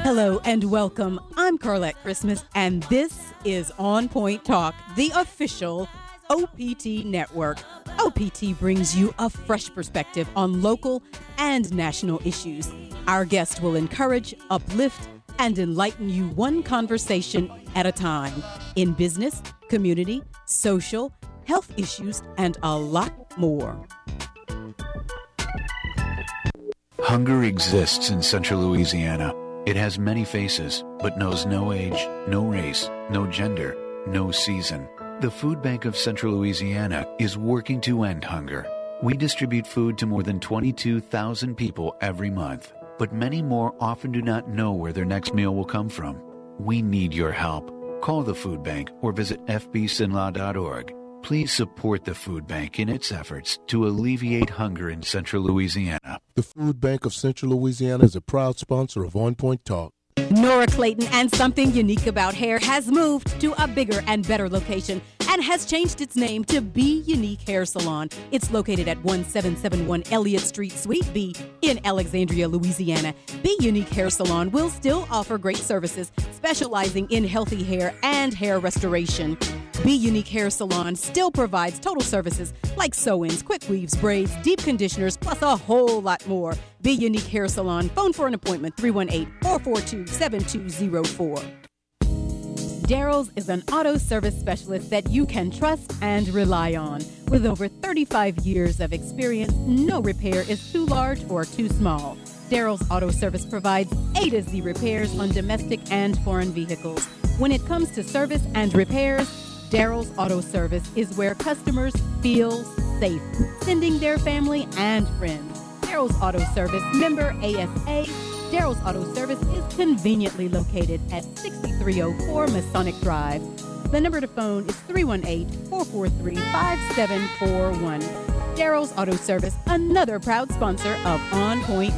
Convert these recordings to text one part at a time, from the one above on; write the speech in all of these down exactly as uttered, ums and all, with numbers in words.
Hello and welcome. I'm Carlette Christmas, and this is On Point Talk, the official O P T network. O P T brings you a fresh perspective on local and national issues. Our guest will encourage, uplift, and enlighten you one conversation at a time in business, community, social, health issues, and a lot more. Hunger exists in central Louisiana. It has many faces, but knows no age, no race, no gender, no season. The Food Bank of Central Louisiana is working to end hunger. We distribute food to more than twenty-two thousand people every month, but many more often do not know where their next meal will come from. We need your help. Call the Food Bank or visit f b s i n l a dot org. Please support the Food Bank in its efforts to alleviate hunger in Central Louisiana. The Food Bank of Central Louisiana is a proud sponsor of On Point Talk. Nora Clayton and Something Unique About Hair has moved to a bigger and better location and has changed its name to Be Unique Hair Salon. It's located at one seven seven one Elliott Street, Suite B in Alexandria, Louisiana. Be Unique Hair Salon will still offer great services, specializing in healthy hair and hair restoration. Be Unique Hair Salon still provides total services like sew-ins, quick weaves, braids, deep conditioners, plus a whole lot more. Be Unique Hair Salon. Phone for an appointment, three one eight, four four two, seven two zero four. Daryl's is an auto service specialist that you can trust and rely on. With over thirty-five years of experience, no repair is too large or too small. Daryl's Auto Service provides A to Z repairs on domestic and foreign vehicles. When it comes to service and repairs, Daryl's Auto Service is where customers feel safe, sending their family and friends. Daryl's Auto Service, member A S A. Daryl's Auto Service is conveniently located at sixty-three oh four Masonic Drive. The number to phone is three one eight, four four three, five seven four one. Daryl's Auto Service, another proud sponsor of On Point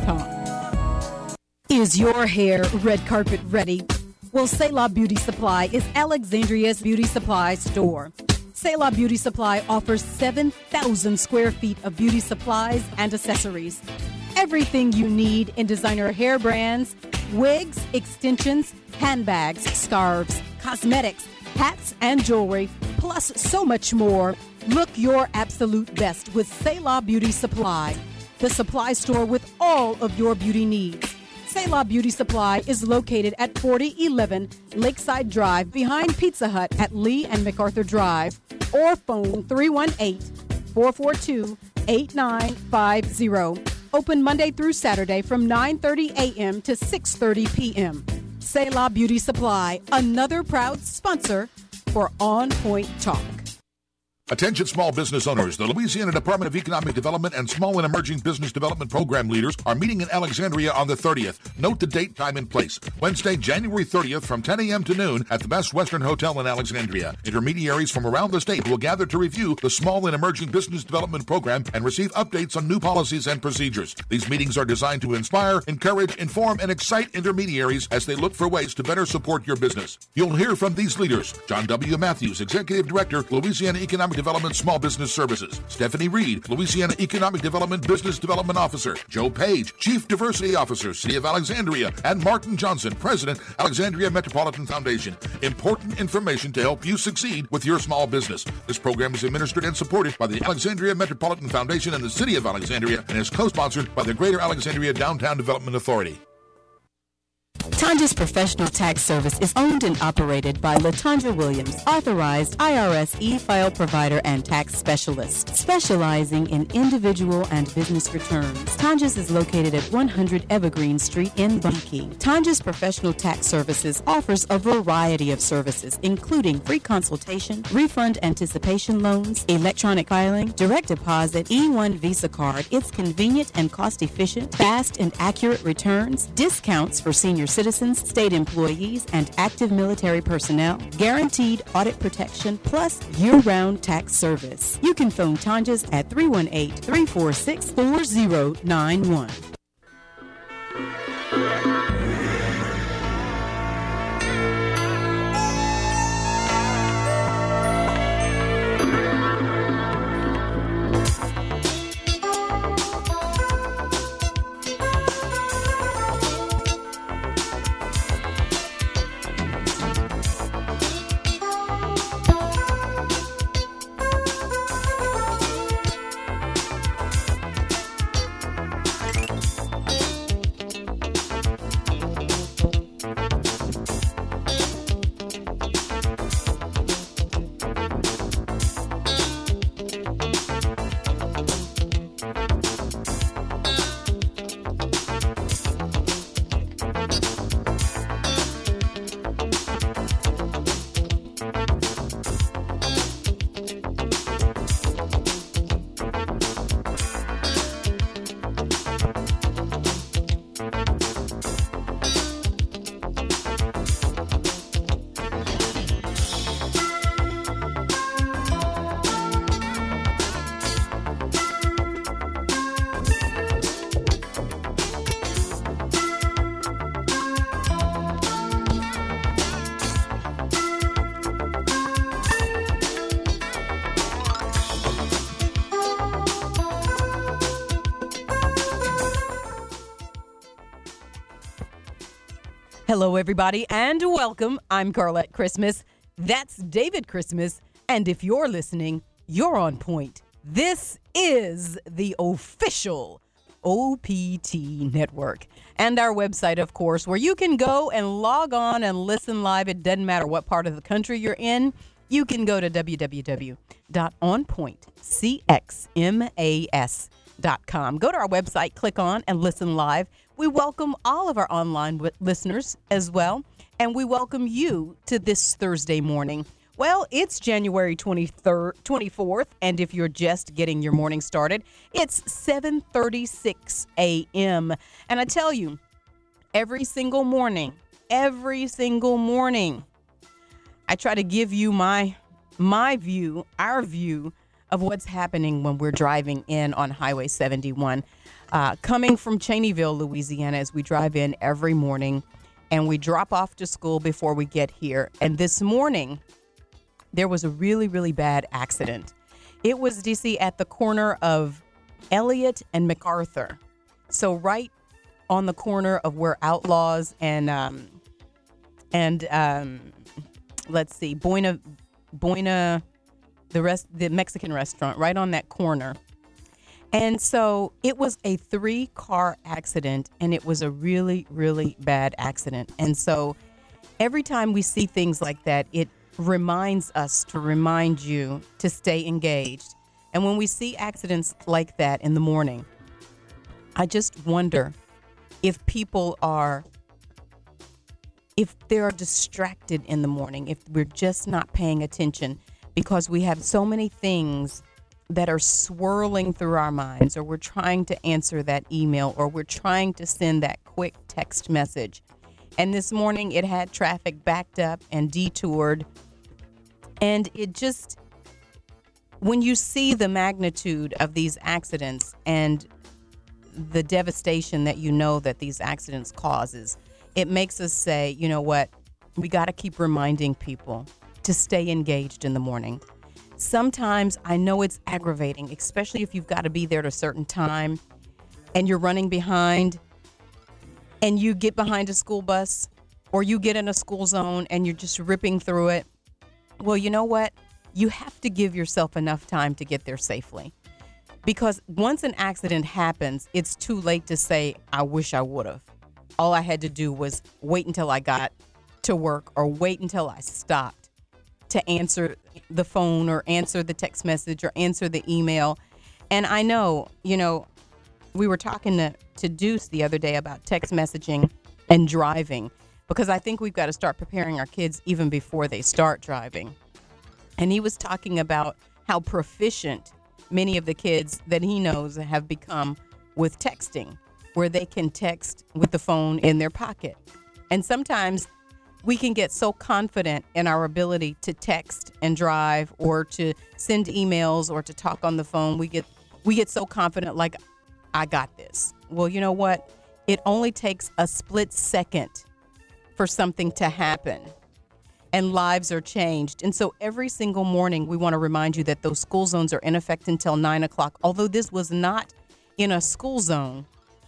Talk. Is your hair red carpet ready? Well, Selah Beauty Supply is Alexandria's beauty supply store. Selah Beauty Supply offers seven thousand square feet of beauty supplies and accessories. Everything you need in designer hair brands, wigs, extensions, handbags, scarves, cosmetics, hats, and jewelry, plus so much more. Look your absolute best with Selah Beauty Supply, the supply store with all of your beauty needs. Selah Beauty Supply is located at forty eleven Lakeside Drive behind Pizza Hut at Lee and MacArthur Drive, or phone three one eight, four four two, eight nine five zero. Open Monday through Saturday from nine thirty a.m. to six thirty p.m. Selah Beauty Supply, another proud sponsor for On Point Talk. Attention small business owners. The Louisiana Department of Economic Development and Small and Emerging Business Development Program leaders are meeting in Alexandria on the thirtieth. Note the date, time, and place. Wednesday, January thirtieth from ten a.m. to noon at the Best Western Hotel in Alexandria. Intermediaries from around the state will gather to review the Small and Emerging Business Development Program and receive updates on new policies and procedures. These meetings are designed to inspire, encourage, inform, and excite intermediaries as they look for ways to better support your business. You'll hear from these leaders: John W. Matthews, Executive Director, Louisiana Economic Development Small Business Services; Stephanie Reed, Louisiana Economic Development Business Development Officer; Joe Page, Chief Diversity Officer, City of Alexandria; and Martin Johnson, President, Alexandria Metropolitan Foundation. Important information to help you succeed with your small business. This program is administered and supported by the Alexandria Metropolitan Foundation and the City of Alexandria, and is co-sponsored by the Greater Alexandria Downtown Development Authority. Tanja's Professional Tax Service is owned and operated by LaTanja Williams, authorized I R S e-file provider and tax specialist, specializing in individual and business returns. Tanja's is located at one hundred Evergreen Street in Bunkie. Tanja's Professional Tax Services offers a variety of services, including free consultation, refund anticipation loans, electronic filing, direct deposit, E one Visa card. It's convenient and cost-efficient, fast and accurate returns, discounts for senior citizens, state employees, and active military personnel, guaranteed audit protection, plus year-round tax service. You can phone Tanja's at three one eight, three four six, four zero nine one. Hello, everybody, and welcome. I'm Carlette Christmas. That's David Christmas. And if you're listening, you're on point. This is the official O P T Network. And our website, of course, where you can go and log on and listen live. It doesn't matter what part of the country you're in. You can go to w w w dot on point c x mas dot com. Go to our website, click on, and listen live. We welcome all of our online w- listeners as well, and we welcome you to this Thursday morning. Well, it's January twenty-third, twenty-fourth, and if you're just getting your morning started, it's seven thirty-six a.m. And I tell you, every single morning, every single morning, I try to give you my my view, our view of what's happening when we're driving in on Highway seventy-one. Uh, coming from Cheneyville, Louisiana, as we drive in every morning, and we drop off to school before we get here. And this morning, there was a really, really bad accident. It was, D C, at the corner of Elliott and MacArthur. So right on the corner of where Outlaws and, um, and um, let's see, Boina, Boina, the rest, the Mexican restaurant, right on that corner. And so it was a three-car accident, and it was a really, really bad accident. And so every time we see things like that, it reminds us to remind you to stay engaged. And when we see accidents like that in the morning, I just wonder if people are, if they're distracted in the morning, if we're just not paying attention, because we have so many things that are swirling through our minds, or we're trying to answer that email, or we're trying to send that quick text message. And this morning it had traffic backed up and detoured. And it just, when you see the magnitude of these accidents and the devastation that you know that these accidents causes, it makes us say, you know what, we got to keep reminding people to stay engaged in the morning. Sometimes I know it's aggravating, especially if you've got to be there at a certain time and you're running behind, and you get behind a school bus, or you get in a school zone and you're just ripping through it. Well, you know what? You have to give yourself enough time to get there safely, because once an accident happens, it's too late to say, I wish I would have. All I had to do was wait until I got to work, or wait until I stopped to answer the phone, or answer the text message, or answer the email. And I know, you know, we were talking to, to Deuce the other day about text messaging and driving, because I think we've got to start preparing our kids even before they start driving. And he was talking about how proficient many of the kids that he knows have become with texting, where they can text with the phone in their pocket. And sometimes we can get so confident in our ability to text and drive, or to send emails, or to talk on the phone. We get we get so confident, like, I got this. Well, you know what? It only takes a split second for something to happen, and lives are changed. And so every single morning, we want to remind you that those school zones are in effect until nine o'clock. Although this was not in a school zone,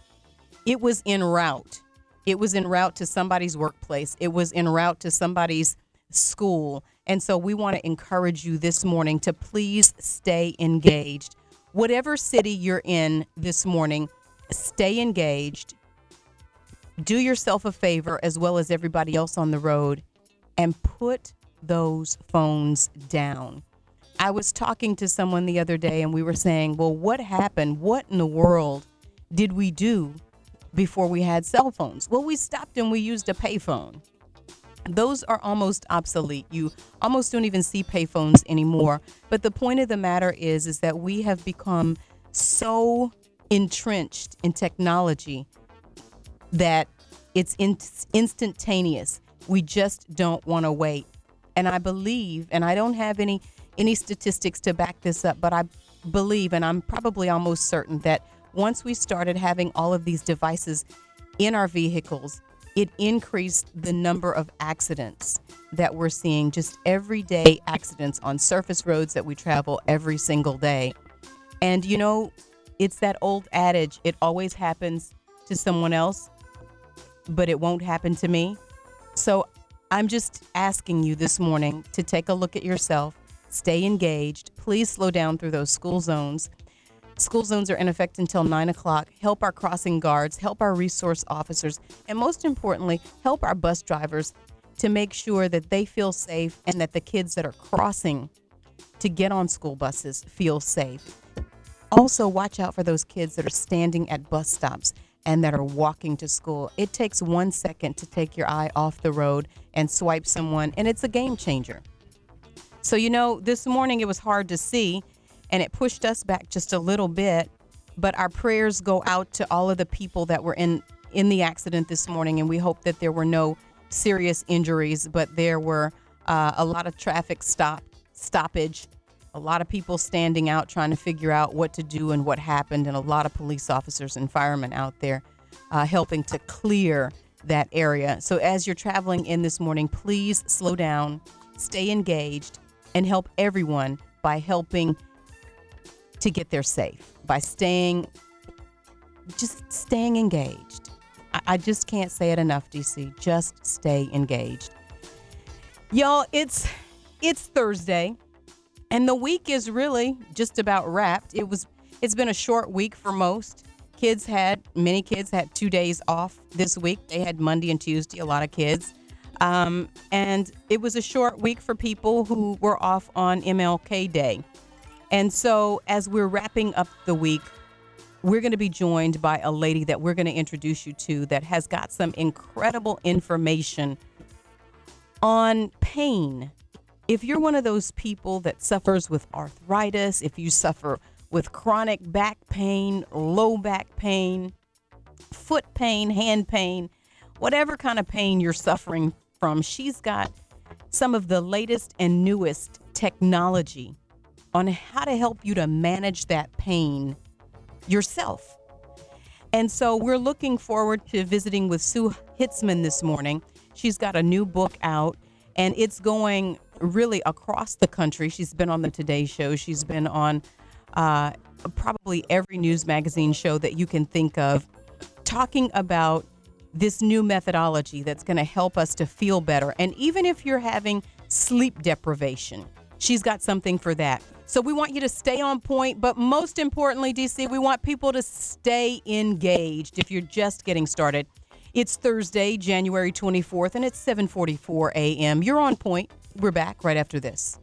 it was en route. It was en route to somebody's workplace. It was en route to somebody's school. And so we want to encourage you this morning to please stay engaged. Whatever city you're in this morning, stay engaged. Do yourself a favor, as well as everybody else on the road, and put those phones down. I was talking to someone the other day, and we were saying, well, what happened? What in the world did we do before we had cell phones? Well, we stopped and we used a payphone. Those are almost obsolete. You almost don't even see payphones anymore. But the point of the matter is, is that we have become so entrenched in technology that it's in- instantaneous. We just don't want to wait. And I believe, and I don't have any any statistics to back this up, but I believe, and I'm probably almost certain, that once we started having all of these devices in our vehicles, it increased the number of accidents that we're seeing, just everyday accidents on surface roads that we travel every single day. And, you know, it's that old adage, it always happens to someone else, but it won't happen to me. So I'm just asking you this morning to take a look at yourself, stay engaged. Please slow down through those school zones. School zones are in effect until nine o'clock. Help our crossing guards, help our resource officers, and most importantly, help our bus drivers to make sure that they feel safe and that the kids that are crossing to get on school buses feel safe. Also, watch out for those kids that are standing at bus stops and that are walking to school. It takes one second to take your eye off the road and swipe someone, and it's a game changer. So, you know, this morning it was hard to see, and it pushed us back just a little bit, but our prayers go out to all of the people that were in, in the accident this morning, and we hope that there were no serious injuries, but there were uh, a lot of traffic stop stoppage, a lot of people standing out trying to figure out what to do and what happened, and a lot of police officers and firemen out there uh, helping to clear that area. So as you're traveling in this morning, please slow down, stay engaged, and help everyone by helping to get there safe, by staying, just staying engaged. I, I just can't say it enough, D C. Just stay engaged. Y'all, it's it's Thursday, and the week is really just about wrapped. It was, it's been a short week for most. Kids had, many kids had two days off this week. They had Monday and Tuesday, a lot of kids. Um, and it was a short week for people who were off on M L K Day. And so as we're wrapping up the week, we're going to be joined by a lady that we're going to introduce you to that has got some incredible information on pain. If you're one of those people that suffers with arthritis, if you suffer with chronic back pain, low back pain, foot pain, hand pain, whatever kind of pain you're suffering from, she's got some of the latest and newest technology on how to help you to manage that pain yourself. And so we're looking forward to visiting with Sue Hitzman this morning. She's got a new book out, and it's going really across the country. She's been on the Today Show. She's been on uh, probably every news magazine show that you can think of, talking about this new methodology that's going to help us to feel better. And even if you're having sleep deprivation, she's got something for that. So we want you to stay on point, but most importantly, D C, we want people to stay engaged if you're just getting started. It's Thursday, January twenty-fourth, and it's seven forty-four a.m. You're on point. We're back right after this.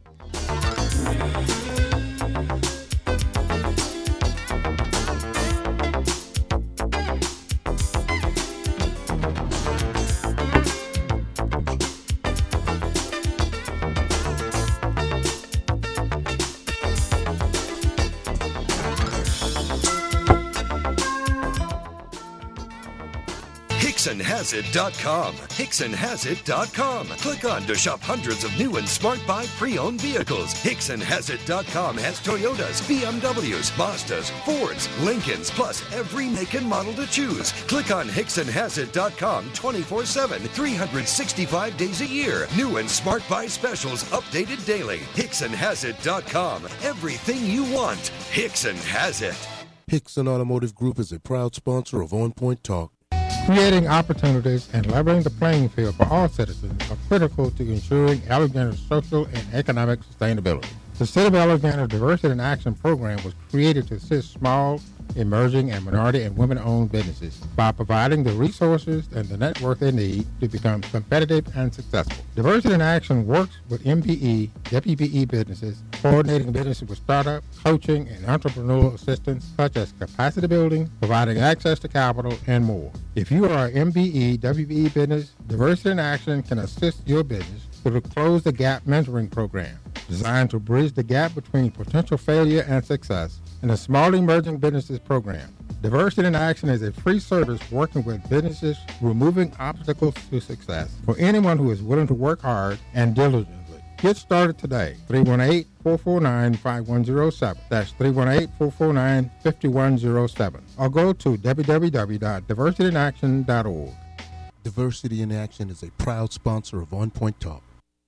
Hickson Has It dot com. Hickson Has It dot com. Click on to shop hundreds of new and smart buy pre-owned vehicles. Hickson Has It dot com has Toyotas, B M Ws, Mazdas, Fords, Lincolns, plus every make and model to choose. Click on Hickson Has It dot com twenty-four seven, three hundred sixty-five days a year. New and smart buy specials updated daily. Hickson Has It dot com. Everything you want. Hickson has it. Hickson Automotive Group is a proud sponsor of On Point Talk. Creating opportunities and leveling the playing field for all citizens are critical to ensuring Alexander's social and economic sustainability. The City of Alexander Diversity in Action program was created to assist small, emerging, and minority and women-owned businesses by providing the resources and the network they need to become competitive and successful. Diversity in Action works with M B E, W B E businesses, coordinating businesses with startup, coaching, and entrepreneurial assistance such as capacity building, providing access to capital, and more. If you are an M B E, W B E business, Diversity in Action can assist your business through the Close the Gap mentoring program, designed to bridge the gap between potential failure and success, and the Small Emerging Businesses program. Diversity in Action is a free service working with businesses removing obstacles to success for anyone who is willing to work hard and diligently. Get started today. three one eight, four four nine, five one zero seven. That's three one eight, four four nine, five one zero seven. Or go to w w w dot diversity in action dot org. Diversity in Action is a proud sponsor of On Point Talk.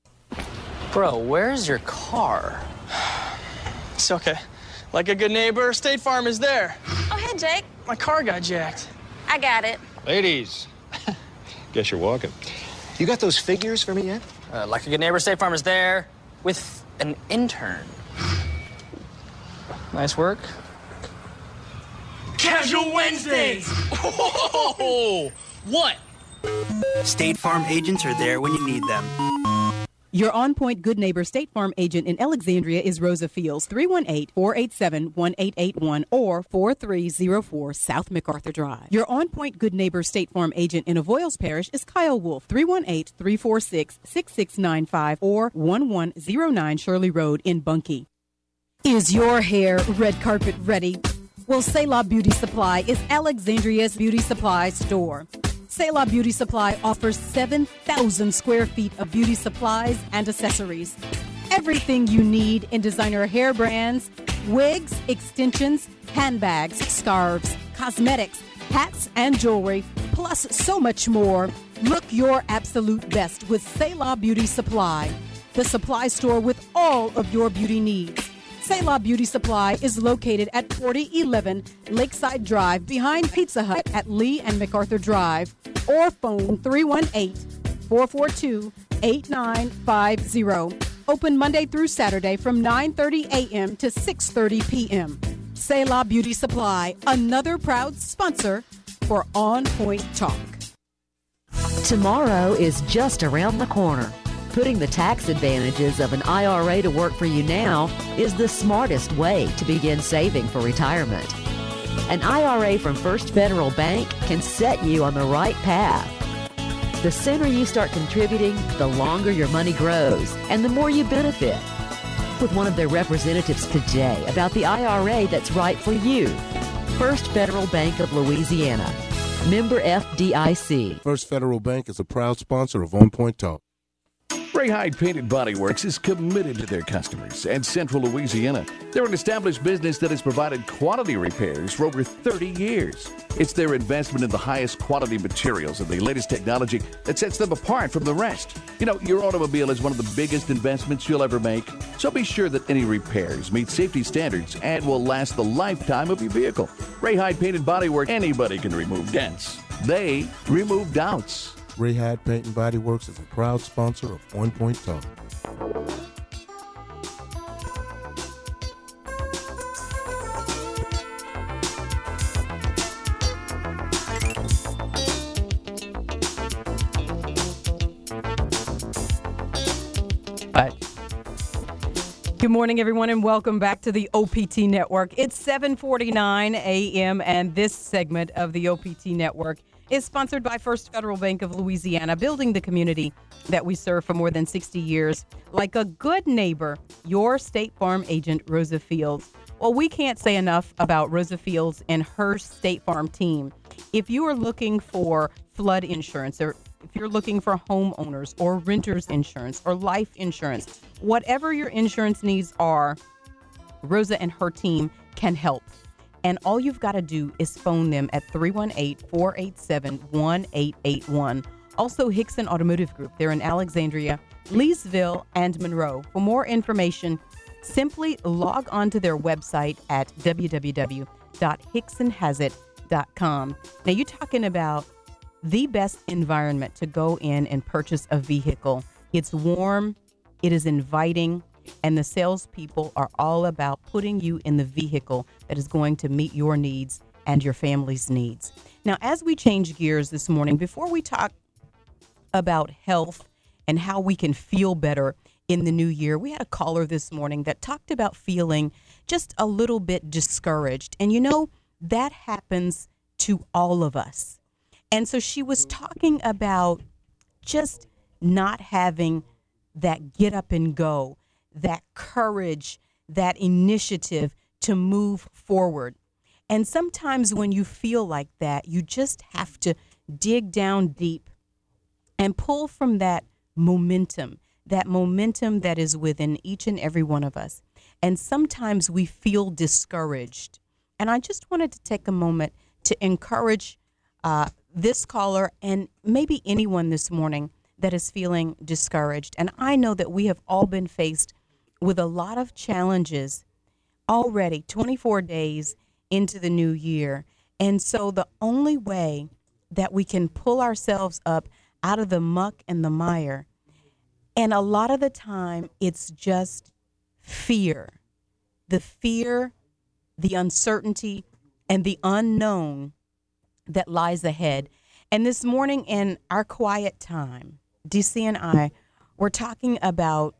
Bro, where's your car? It's okay. Like a good neighbor, State Farm is there. Oh, hey, Jake. My car got jacked. I got it. Ladies, guess you're walking. You got those figures for me yet? Uh, like a good neighbor, State Farm is there with an intern. Nice work. Casual Wednesdays! Oh, what? State Farm agents are there when you need them. Your on-point Good Neighbor State Farm agent in Alexandria is Rosa Fields, three one eight, four eight seven, one eight eight one or four three zero four South MacArthur Drive. Your on-point Good Neighbor State Farm agent in Avoyles Parish is Kyle Wolf, three one eight, three four six, six six nine five or one one zero nine Shirley Road in Bunkie. Is your hair red carpet ready? Well, Selah Beauty Supply is Alexandria's beauty supply store. Selah Beauty Supply offers seven thousand square feet of beauty supplies and accessories. Everything you need in designer hair brands, wigs, extensions, handbags, scarves, cosmetics, hats, and jewelry, plus so much more. Look your absolute best with Selah Beauty Supply, the supply store with all of your beauty needs. Selah Beauty Supply is located at forty eleven Lakeside Drive behind Pizza Hut at Lee and MacArthur Drive, or phone three one eight, four four two, eight nine five zero. Open Monday through Saturday from nine thirty a.m. to six thirty p.m. Selah Beauty Supply, another proud sponsor for On Point Talk. Tomorrow is just around the corner. Putting the tax advantages of an I R A to work for you now is the smartest way to begin saving for retirement. An I R A from First Federal Bank can set you on the right path. The sooner you start contributing, the longer your money grows and the more you benefit. With one of their representatives today about the I R A that's right for you. First Federal Bank of Louisiana. Member F D I C. First Federal Bank is a proud sponsor of On Point Talk. Ray Hyde Painted Body Works is committed to their customers and Central Louisiana. They're an established business that has provided quality repairs for over thirty years. It's their investment in the highest quality materials and the latest technology that sets them apart from the rest. You know, your automobile is one of the biggest investments you'll ever make, so be sure that any repairs meet safety standards and will last the lifetime of your vehicle. Ray Hyde Painted Body Works, anybody can remove dents. They remove doubts. Ray Hyde Paint and Body Works is a proud sponsor of On Point Talk. Right. Good morning, everyone, and welcome back to the O P T Network. It's seven forty-nine a.m., and this segment of the O P T Network is sponsored by First Federal Bank of Louisiana, building the community that we serve for more than sixty years. Like a good neighbor, your State Farm agent, Rosa Fields. Well, we can't say enough about Rosa Fields and her State Farm team. If you are looking for flood insurance, or if you're looking for homeowners or renters insurance or life insurance, whatever your insurance needs are, Rosa and her team can help. And all you've got to do is phone them at three one eight, four eight seven, one eight eight one. Also, Hickson Automotive Group. They're in Alexandria, Leesville, and Monroe. For more information, simply log on to their website at w w w dot hickson has it dot com. Now, you're talking about the best environment to go in and purchase a vehicle. It's warm, it is inviting, and the salespeople are all about putting you in the vehicle that is going to meet your needs and your family's needs. Now, as we change gears this morning, before we talk about health and how we can feel better in the new year, we had a caller this morning that talked about feeling just a little bit discouraged. And you know, that happens to all of us. And so she was talking about just not having that get up and go, that courage, that initiative to move forward. And sometimes when you feel like that, you just have to dig down deep and pull from that momentum, that momentum that is within each and every one of us. And sometimes we feel discouraged. And I just wanted to take a moment to encourage uh, this caller and maybe anyone this morning that is feeling discouraged. And I know that we have all been faced with a lot of challenges already, twenty-four days into the new year. And so the only way that we can pull ourselves up out of the muck and the mire. And a lot of the time, it's just fear. The fear, the uncertainty, and the unknown that lies ahead. And this morning in our quiet time, D C and I were talking about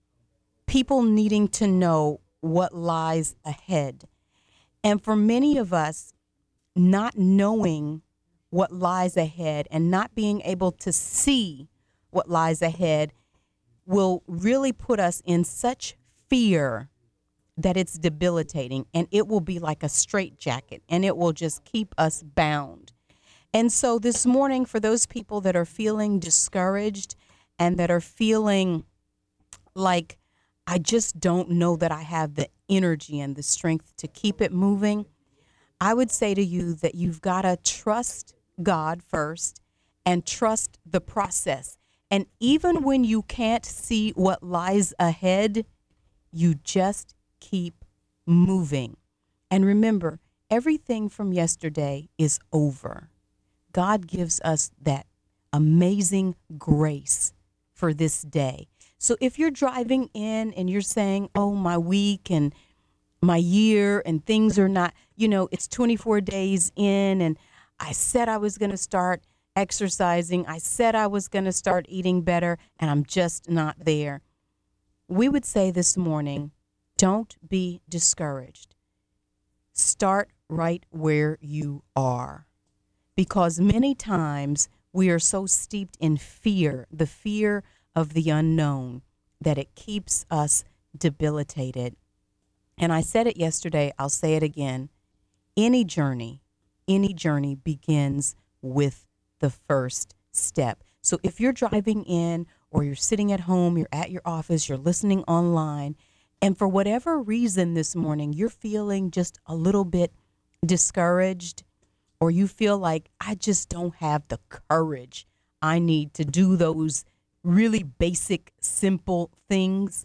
people needing to know what lies ahead. And for many of us, not knowing what lies ahead and not being able to see what lies ahead will really put us in such fear that it's debilitating, and it will be like a straitjacket, and it will just keep us bound. And so this morning, for those people that are feeling discouraged and that are feeling like, I just don't know that I have the energy and the strength to keep it moving, I would say to you that you've got to trust God first and trust the process. And even when you can't see what lies ahead, you just keep moving. And remember, everything from yesterday is over. God gives us that amazing grace for this day. So if you're driving in and you're saying, oh, my week and my year and things are not, you know, it's twenty-four days in and I said I was going to start exercising. I said I was going to start eating better and I'm just not there. We would say this morning, don't be discouraged. Start right where you are. Because many times we are so steeped in fear, the fear of the unknown, that it keeps us debilitated. And I said it yesterday, I'll say it again. Any journey, any journey begins with the first step. So if you're driving in or you're sitting at home, you're at your office, you're listening online, and for whatever reason this morning, you're feeling just a little bit discouraged, or you feel like, I just don't have the courage I need to do those really basic, simple things,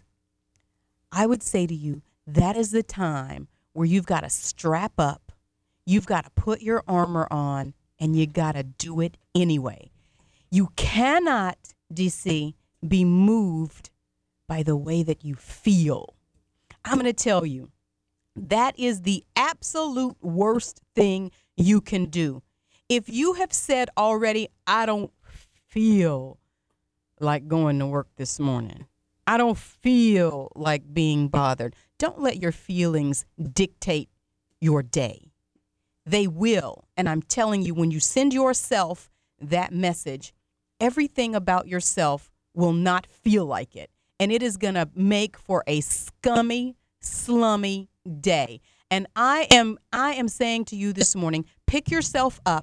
I would say to you, that is the time where you've got to strap up, you've got to put your armor on, and you got to do it anyway. You cannot, D C, be moved by the way that you feel. I'm going to tell you, that is the absolute worst thing you can do. If you have said already, I don't feel like going to work this morning, I don't feel like being bothered, don't let your feelings dictate your day. They will. And I'm telling you, when you send yourself that message, everything about yourself will not feel like it. And it is going to make for a scummy, slummy day. And I am I am saying to you this morning, pick yourself up,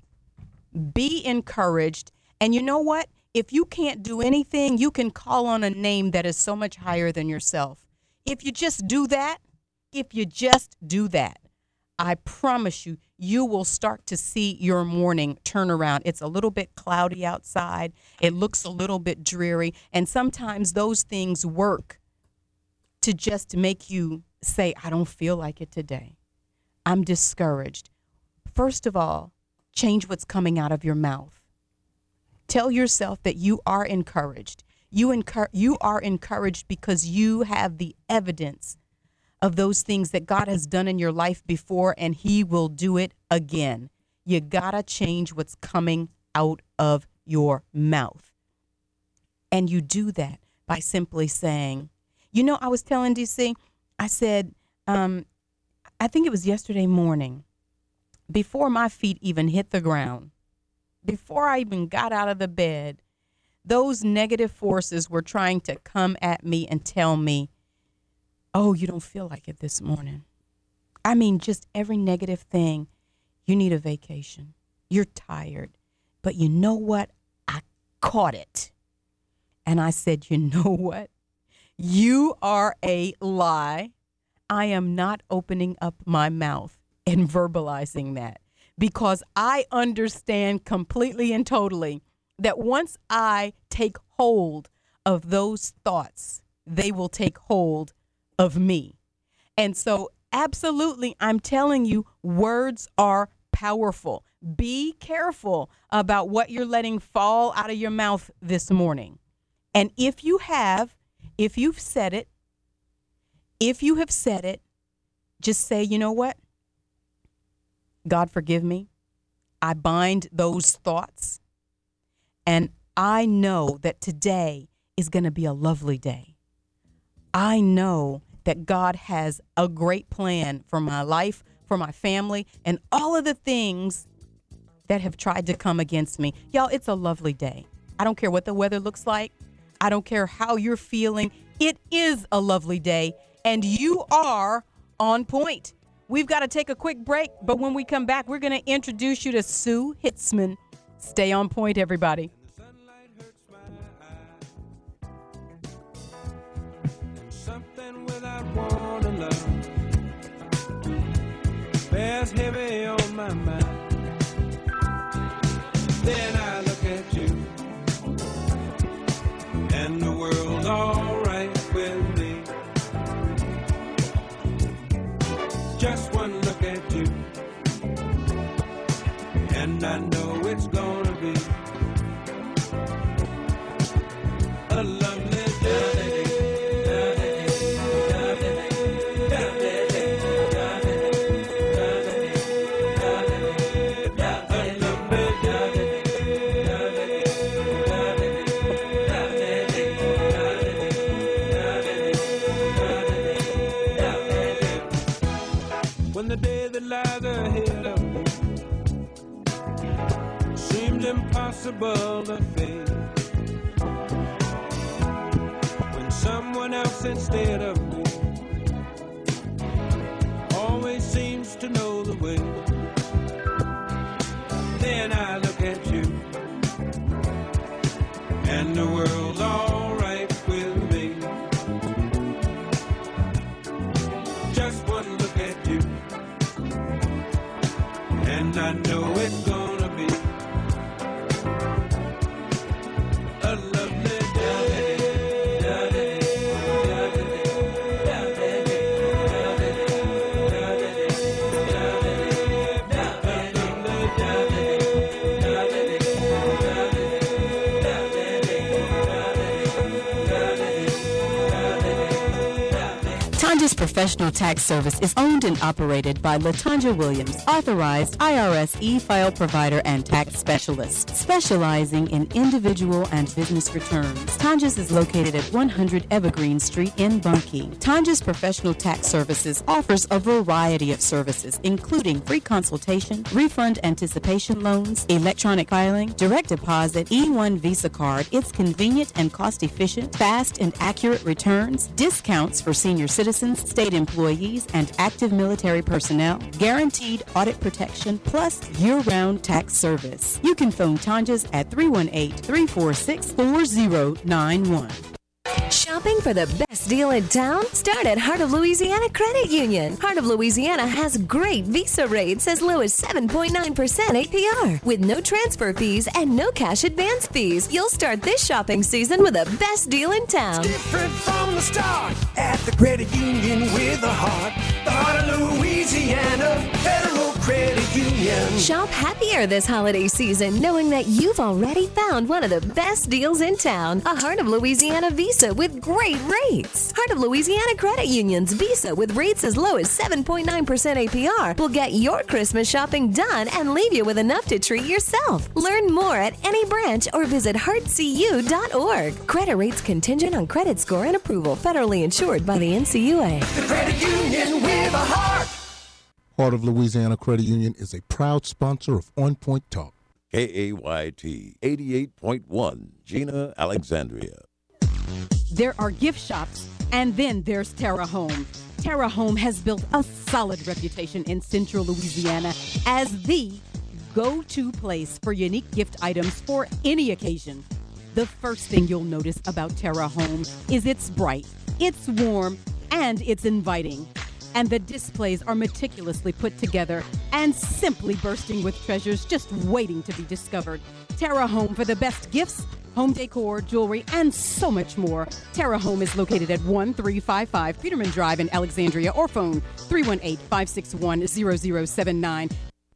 be encouraged. And you know what? If you can't do anything, you can call on a name that is so much higher than yourself. If you just do that, if you just do that, I promise you, you will start to see your morning turn around. It's a little bit cloudy outside. It looks a little bit dreary. And sometimes those things work to just make you say, I don't feel like it today. I'm discouraged. First of all, change what's coming out of your mouth. Tell yourself that you are encouraged. You, encur- you are encouraged because you have the evidence of those things that God has done in your life before, and he will do it again. You gotta change what's coming out of your mouth. And you do that by simply saying, you know, I was telling D C, I said, um, I think it was yesterday morning, before my feet even hit the ground, before I even got out of the bed, those negative forces were trying to come at me and tell me, oh, you don't feel like it this morning. I mean, just every negative thing. You need a vacation. You're tired. But you know what? I caught it. And I said, you know what? You are a lie. I am not opening up my mouth and verbalizing that, because I understand completely and totally that once I take hold of those thoughts, they will take hold of me. And so absolutely, I'm telling you, words are powerful. Be careful about what you're letting fall out of your mouth this morning. And if you have, if you've said it, if you have said it, just say, you know what? God, forgive me. I bind those thoughts. And I know that today is going to be a lovely day. I know that God has a great plan for my life, for my family, and all of the things that have tried to come against me. Y'all, it's a lovely day. I don't care what the weather looks like. I don't care how you're feeling. It is a lovely day, and you are on point. We've got to take a quick break, but when we come back, we're going to introduce you to Sue Hitzman. Stay on point, everybody. Something without one to love bears heavy on my mind. Then I look at you, and the world's all right with me. Just one look at you, and I know it's gonna be a lovely day. When the day that lies ahead of me seemed impossible to face, when someone else instead of me always seems to know the way, then I look at you, and the world's all right with me. Just one look at you, and I know it's gonna be a lovely day. Tanja's Professional Tax Service is owned and operated by LaTanja Williams, authorized I R S e-file provider and tax specialist, specializing in individual and business returns. Tanja's is located at one hundred Evergreen Street in Bunkie. Tanja's Professional Tax Services offers a variety of services, including free consultation, refund anticipation loans, electronic filing, direct deposit, E one Visa card. It's convenient and cost-efficient, fast and accurate returns, discounts for senior citizens, state employees, and active military personnel, guaranteed audit protection, plus year-round tax service. You can phone Tanja's at three one eight, three four six, four zero nine one. Shopping for the best deal in town? Start at Heart of Louisiana Credit Union. Heart of Louisiana has great Visa rates as low as seven point nine percent A P R. With no transfer fees and no cash advance fees, you'll start this shopping season with the best deal in town. Different from the start at the credit union with a heart. The Heart of Louisiana Federal Credit Union. Shop happier this holiday season, knowing that you've already found one of the best deals in town. A Heart of Louisiana Visa with great rates. Heart of Louisiana Credit Union's Visa with rates as low as seven point nine percent A P R will get your Christmas shopping done and leave you with enough to treat yourself. Learn more at any branch or visit heart c u dot org. Credit rates contingent on credit score and approval. Federally insured by the N C U A. The credit union with a heart. Heart of Louisiana Credit Union is a proud sponsor of On Point Talk. K A Y T eighty-eight point one, Gina, Alexandria. There are gift shops, and then there's Terra Home. Terra Home has built a solid reputation in Central Louisiana as the go-to place for unique gift items for any occasion. The first thing you'll notice about Terra Home is it's bright, it's warm, and it's inviting. And the displays are meticulously put together and simply bursting with treasures just waiting to be discovered. Terra Home for the best gifts, home decor, jewelry, and so much more. Terra Home is located at one three five five Peterman Drive in Alexandria, or phone three one eight, five six one, zero zero seven nine.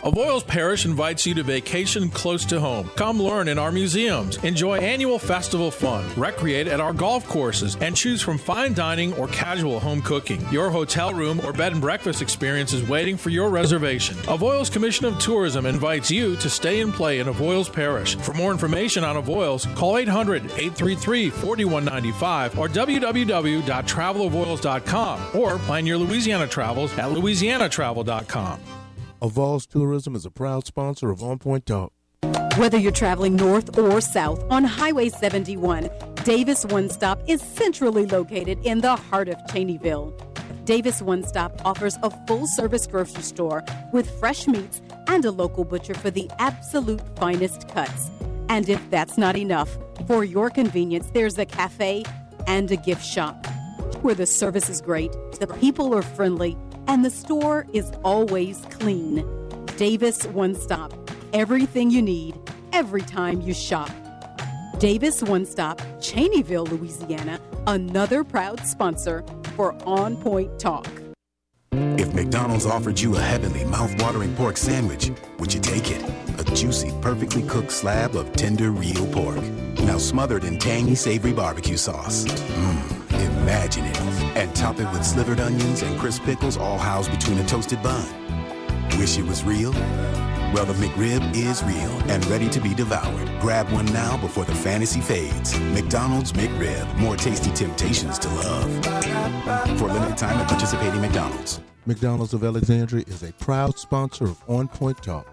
Avoyelles Parish invites you to vacation close to home. Come learn in our museums, enjoy annual festival fun, recreate at our golf courses, and choose from fine dining or casual home cooking. Your hotel room or bed and breakfast experience is waiting for your reservation. Avoyelles Commission of Tourism invites you to stay and play in Avoyelles Parish. For more information on Avoyelles, call eight hundred, eight three three, four one nine five or w w w dot travel avoyelles dot com or plan your Louisiana travels at louisiana travel dot com. Avoyelles Tourism is a proud sponsor of On Point Talk. Whether you're traveling north or south on Highway seventy-one, Davis One Stop is centrally located in the heart of Cheneyville. Davis One Stop offers a full-service grocery store with fresh meats and a local butcher for the absolute finest cuts. And if that's not enough, for your convenience, there's a cafe and a gift shop where the service is great, the people are friendly, and the store is always clean. Davis One Stop. Everything you need, every time you shop. Davis One Stop, Cheneyville, Louisiana, another proud sponsor for On Point Talk. If McDonald's offered you a heavenly, mouth-watering pork sandwich, would you take it? A juicy, perfectly cooked slab of tender, real pork. Now smothered in tangy, savory barbecue sauce. Mmm, imagine it. And top it with slivered onions and crisp pickles all housed between a toasted bun. Wish it was real? Well, the McRib is real and ready to be devoured. Grab one now before the fantasy fades. McDonald's McRib. More tasty temptations to love. For a limited time at participating McDonald's. McDonald's of Alexandria is a proud sponsor of On Point Talk.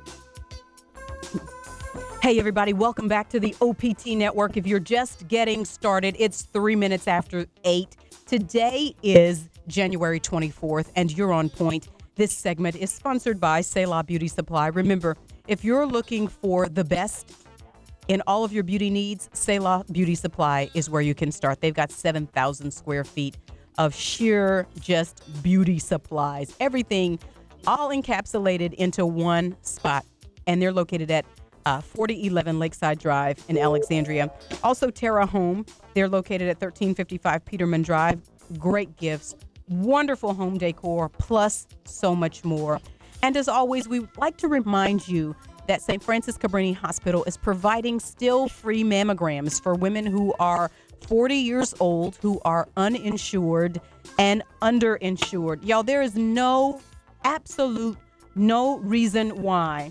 Hey, everybody. Welcome back to the O P T Network. If you're just getting started, it's three minutes after eight. Today is January twenty-fourth, and you're on point. This segment is sponsored by Selah Beauty Supply. Remember, if you're looking for the best in all of your beauty needs, Selah Beauty Supply is where you can start. They've got seven thousand square feet of sheer just beauty supplies. Everything all encapsulated into one spot. And they're located at uh, forty eleven Lakeside Drive in Alexandria. Also, Terra Home. They're located at thirteen fifty-five Peterman Drive. Great gifts. Wonderful home decor, plus so much more. And as always, we like to remind you that Saint Francis Cabrini Hospital is providing still free mammograms for women who are forty years old, who are uninsured and underinsured. Y'all, there is no, absolute, no reason why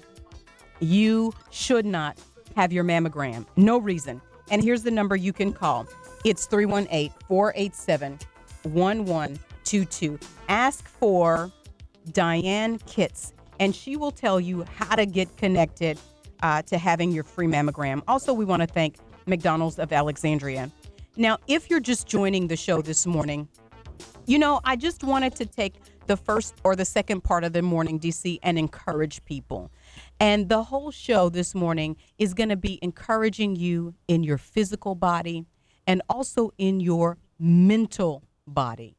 you should not have your mammogram. No reason. And here's the number you can call. It's three one eight, four eight seven, one one two two. Ask for Diane Kitts, and she will tell you how to get connected uh, to having your free mammogram. Also, we want to thank McDonald's of Alexandria. Now, if you're just joining the show this morning, you know, I just wanted to take the first or the second part of the morning, D C, and encourage people. And the whole show this morning is going to be encouraging you in your physical body and also in your mental body.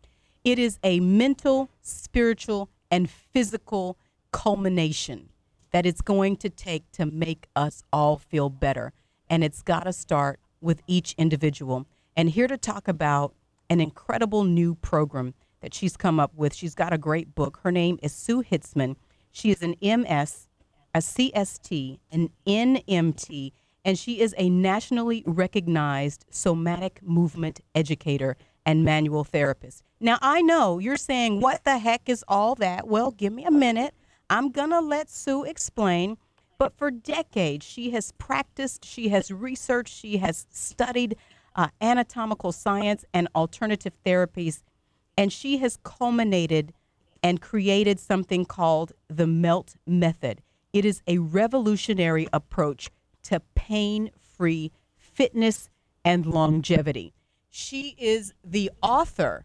It is a mental, spiritual, and physical culmination that it's going to take to make us all feel better. And it's got to start with each individual. And here to talk about an incredible new program that she's come up with. She's got a great book. Her name is Sue Hitzman. She is an M S, a C S T, an N M T, and she is a nationally recognized somatic movement educator and manual therapist. Now, I know you're saying, what the heck is all that? Well, give me a minute. I'm going to let Sue explain. But for decades, she has practiced, she has researched, she has studied uh, anatomical science and alternative therapies, and she has culminated and created something called the MELT method. It is a revolutionary approach to pain-free fitness and longevity. She is the author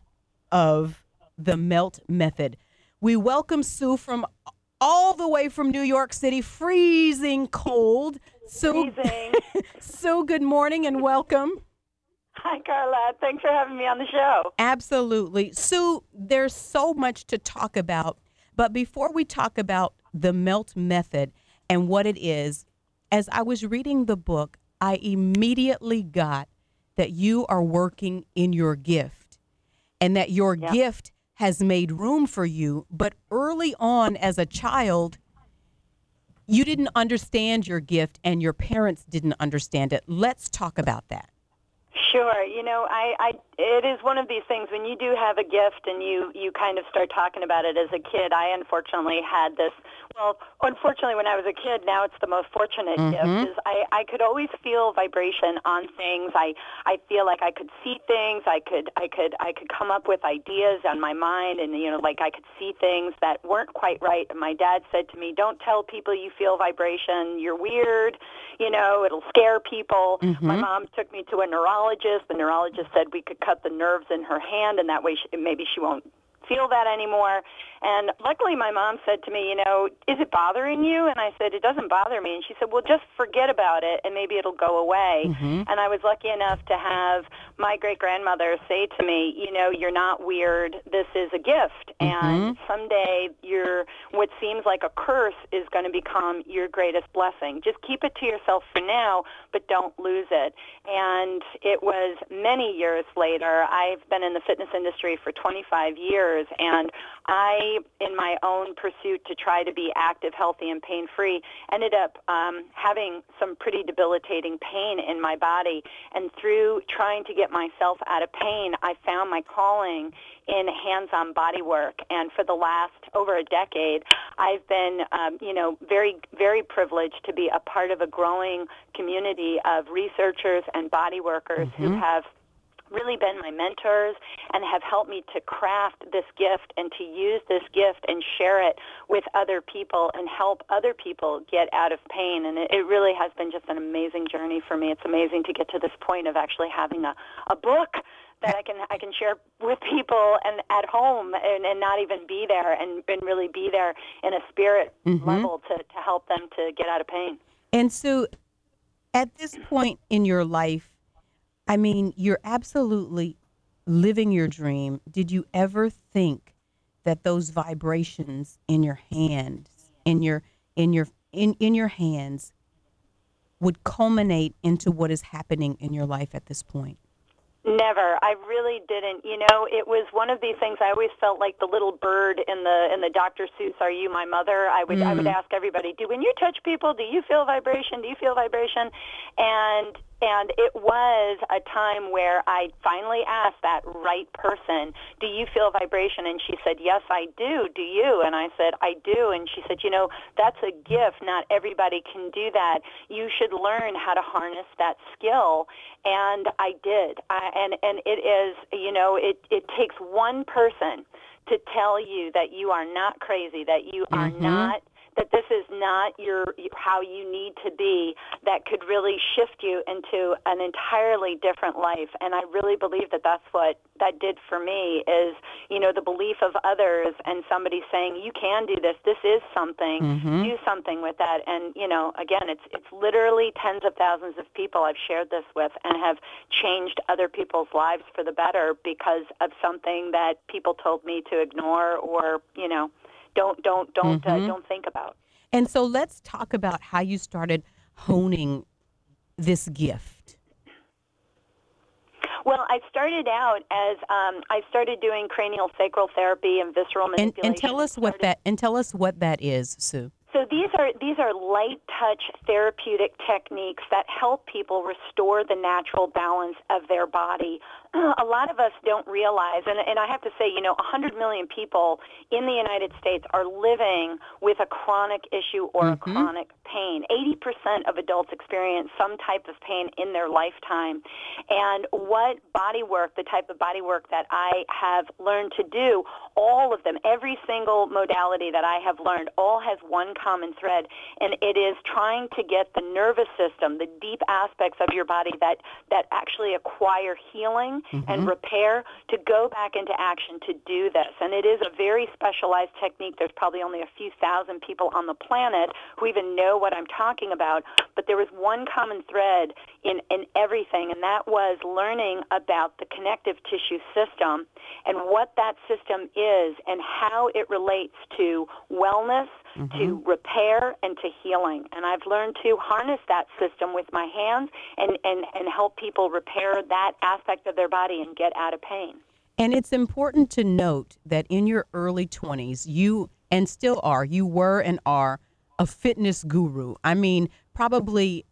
of the MELT method. We welcome Sue from all the way from New York City, freezing cold. Sue, Freezing. Sue, good morning and welcome. Hi, Carla. Thanks for having me on the show. Absolutely. Sue, there's so much to talk about, but before we talk about the MELT method and what it is, as I was reading the book, I immediately got that you are working in your gift and that your yep. gift has made room for you. But early on as a child, you didn't understand your gift and your parents didn't understand it. Let's talk about that. Sure. You know, I, I, it is one of these things when you do have a gift and you, you kind of start talking about it as a kid. I unfortunately had this, well, unfortunately when I was a kid, now it's the most fortunate Mm-hmm. gift, is I, I could always feel vibration on things. I, I feel like I could see things. I could, I could, I could come up with ideas on my mind, and, you know, like I could see things that weren't quite right. And my dad said to me, don't tell people you feel vibration. You're weird. You know, it'll scare people. Mm-hmm. My mom took me to a neurologist. The neurologist said we could cut the nerves in her hand, and that way she, maybe she won't feel that anymore. And luckily my mom said to me, you know, is it bothering you? And I said, it doesn't bother me. And she said, well, just forget about it and maybe it'll go away. Mm-hmm. And I was lucky enough to have my great-grandmother say to me, you know, you're not weird. This is a gift. Mm-hmm. And someday your what seems like a curse is going to become your greatest blessing. Just keep it to yourself for now, but don't lose it. And it was many years later. I've been in the fitness industry for twenty-five years, and I, in my own pursuit to try to be active, healthy, and pain-free, ended up um, having some pretty debilitating pain in my body. And through trying to get myself out of pain, I found my calling in hands-on body work. And for the last over a decade, I've been, um, you know, very, very privileged to be a part of a growing community of researchers and body workers Mm-hmm. who have really been my mentors and have helped me to craft this gift and to use this gift and share it with other people and help other people get out of pain. And it, it really has been just an amazing journey for me. It's amazing to get to this point of actually having a, a book that I can I can share with people and at home and, and not even be there and, and really be there in a spirit Mm-hmm. level to, to help them to get out of pain. And so at this point in your life, I mean, you're absolutely living your dream. Did you ever think that those vibrations in your hands, in your in your in, in your hands would culminate into what is happening in your life at this point? Never. I really didn't. You know, it was one of these things. I always felt like the little bird in the in the Doctor Seuss "Are You My Mother?" I would mm. I would ask everybody, "Do when you touch people, do you feel vibration? Do you feel vibration?" And and it was a time where I finally asked that right person, "Do you feel vibration?" And she said, "Yes, I do. Do you?" And I said, "I do." And she said, "You know, that's a gift. Not everybody can do that. You should learn how to harness that skill." And I did. I, and and it is, you know, it, it takes one person to tell you that you are not crazy, that you are mm-hmm. not, that this is not your how you need to be, that could really shift you into an entirely different life. And I really believe that that's what that did for me is, you know, the belief of others and somebody saying, you can do this, this is something, mm-hmm. do something with that. And, you know, again, it's it's literally tens of thousands of people I've shared this with and have changed other people's lives for the better because of something that people told me to ignore or, you know, don't don't don't mm-hmm. uh, don't think about. And so let's talk about how you started honing this gift. Well, I started out as um, I started doing cranial sacral therapy and visceral manipulation. And, and tell us what that and tell us what that is, Sue. So these are these are light touch therapeutic techniques that help people restore the natural balance of their body. A lot of us don't realize, and, and I have to say, you know, one hundred million people in the United States are living with a chronic issue or mm-hmm. a chronic pain. eighty percent of adults experience some type of pain in their lifetime. And what body work, the type of body work that I have learned to do, all of them, every single modality that I have learned, all has one common thread, and it is trying to get the nervous system, the deep aspects of your body that, that actually acquire healing mm-hmm. and repair, to go back into action to do this. And it is a very specialized technique. There's probably only a few thousand people on the planet who even know what I'm talking about, but there was one common thread in, in everything, and that was learning about the connective tissue system and what that system is and how it relates to wellness, mm-hmm. to repair, and to healing. And I've learned to harness that system with my hands and, and, and help people repair that aspect of their body and get out of pain. And it's important to note that in your early twenties, you, and still are, you were and are a fitness guru. I mean, probably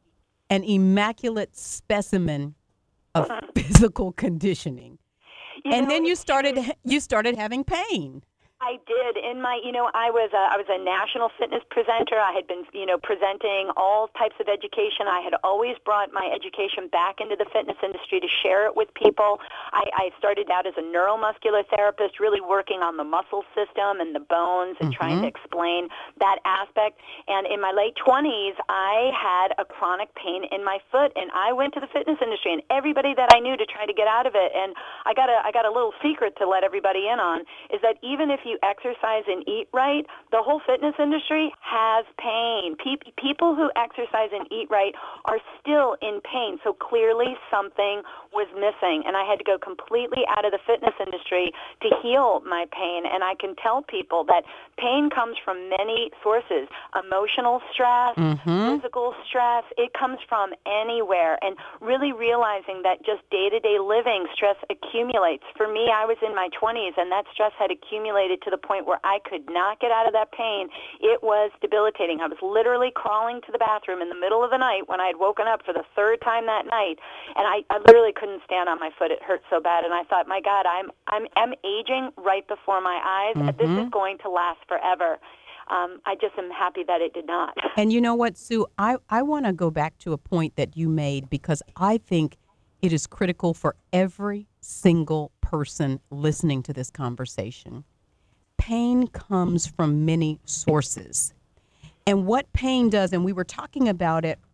an immaculate specimen of physical conditioning. You and know, then you started you started having pain. I did. In my, you know, I was a, I was a national fitness presenter. I had been, you know, presenting all types of education. I had always brought my education back into the fitness industry to share it with people. I, I started out as a neuromuscular therapist, really working on the muscle system and the bones and mm-hmm. trying to explain that aspect. And in my late twenties, I had a chronic pain in my foot, and I went to the fitness industry and everybody that I knew to try to get out of it. And I got a, I got a little secret to let everybody in on, is that even if you exercise and eat right, the whole fitness industry has pain. Pe- people who exercise and eat right are still in pain. So clearly something was missing, and I had to go completely out of the fitness industry to heal my pain. And I can tell people that pain comes from many sources: emotional stress, mm-hmm. physical stress. It comes from anywhere. And really realizing that just day-to-day living, stress accumulates. For me, I was in my twenties, and that stress had accumulated to the point where I could not get out of that pain. It was debilitating. I was literally crawling to the bathroom in the middle of the night when I had woken up for the third time that night, and I, I literally couldn't stand on my foot. It hurt so bad, and I thought, my God, I'm I'm, I'm aging right before my eyes. Mm-hmm. This is going to last forever. Um, I just am happy that it did not. And you know what, Sue? I, I want to go back to a point that you made, because I think it is critical for every single person listening to this conversation. Pain comes from many sources. And what pain does, and we were talking about it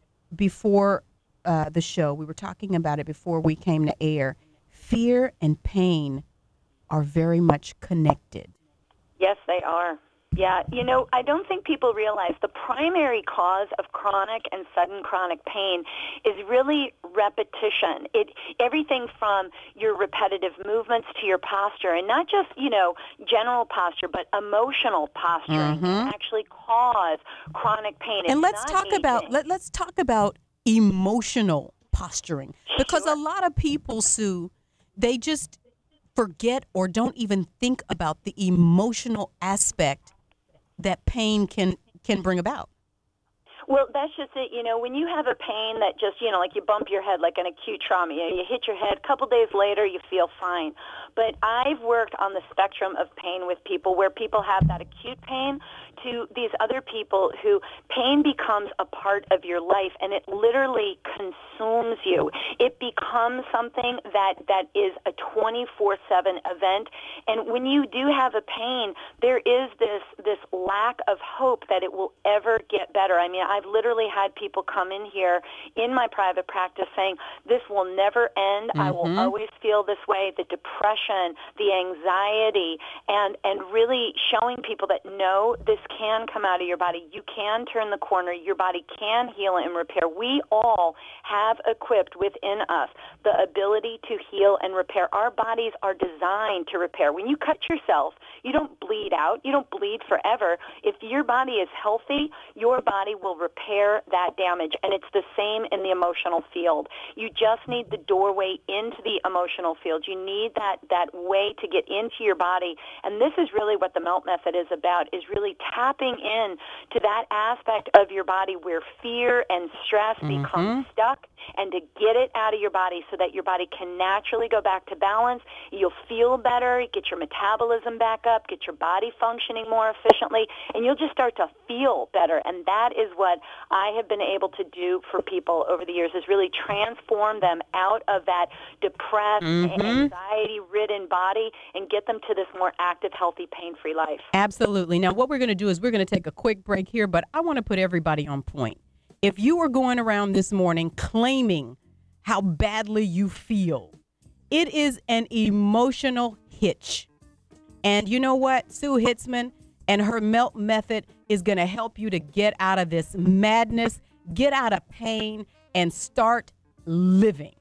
before uh, the show, we were talking about it before we came to air. Fear and pain are very much connected. Yes, they are. Yeah, you know, I don't think people realize the primary cause of chronic and sudden chronic pain is really repetition. It everything from your repetitive movements to your posture, and not just, you know, general posture, but emotional posturing mm-hmm. can actually cause chronic pain. It's and let's talk aging. about let, let's talk about emotional posturing, because sure. a lot of people, Sue, they just forget or don't even think about the emotional aspect that pain can can bring about. Well, that's just it. You know, when you have a pain that just, you know, like you bump your head, like an acute trauma, you know, you hit your head, a couple days later you feel fine. But I've worked on the spectrum of pain with people where people have that acute pain to these other people who pain becomes a part of your life, and it literally consumes you. It becomes something that, that is a twenty-four seven event. And when you do have a pain, there is this, this lack of hope that it will ever get better. I mean, I've literally had people come in here in my private practice saying, this will never end. Mm-hmm. I will always feel this way. The depression, the anxiety, and, and really showing people that, no, this can come out of your body. You can turn the corner. Your body can heal and repair. We all have equipped within us the ability to heal and repair. Our bodies are designed to repair. When you cut yourself, you don't bleed out. You don't bleed forever. If your body is healthy, your body will repair that damage. And it's the same in the emotional field. You just need the doorway into the emotional field. You need that, that way to get into your body. And this is really what the MELT method is about, is really tapping in to that aspect of your body where fear and stress mm-hmm. become stuck, and to get it out of your body so that your body can naturally go back to balance. You'll feel better, get your metabolism back up, get your body functioning more efficiently, and you'll just start to feel better. And that is what I have been able to do for people over the years, is really transform them out of that depressed, mm-hmm. anxiety-ridden body and get them to this more active, healthy, pain-free life. Absolutely. Now, what we're going to do is we're going to take a quick break here, but I want to put everybody on point. If you are going around this morning claiming how badly you feel, it is an emotional hitch. And you know what? Sue Hitzman and her MELT method is going to help you to get out of this madness, get out of pain, and start living.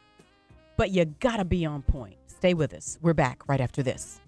But you got to be on point. Stay with us. We're back right after this.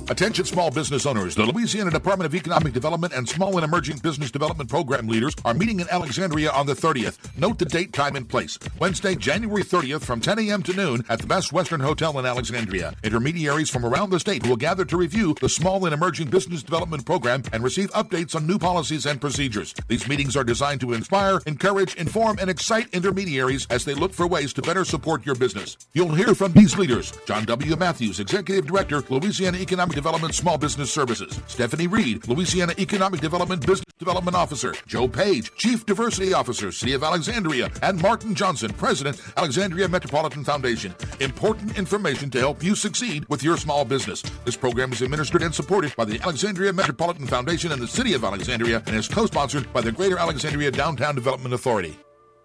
Attention small business owners. The Louisiana Department of Economic Development and Small and Emerging Business Development Program leaders are meeting in Alexandria on the thirtieth. Note the date, time, and place. Wednesday, January thirtieth from ten a.m. to noon at the Best Western Hotel in Alexandria. Intermediaries from around the state will gather to review the Small and Emerging Business Development Program and receive updates on new policies and procedures. These meetings are designed to inspire, encourage, inform, and excite intermediaries as they look for ways to better support your business. You'll hear from these leaders: John W. Matthews, Executive Director, Louisiana Economic Development Small Business Services; Stephanie Reed, Louisiana Economic Development Business Development Officer; Joe Page, Chief Diversity Officer, City of Alexandria; and Martin Johnson, President, Alexandria Metropolitan Foundation. Important information to help you succeed with your small business. This program is administered and supported by the Alexandria Metropolitan Foundation and the City of Alexandria, and is co-sponsored by the Greater Alexandria Downtown Development Authority.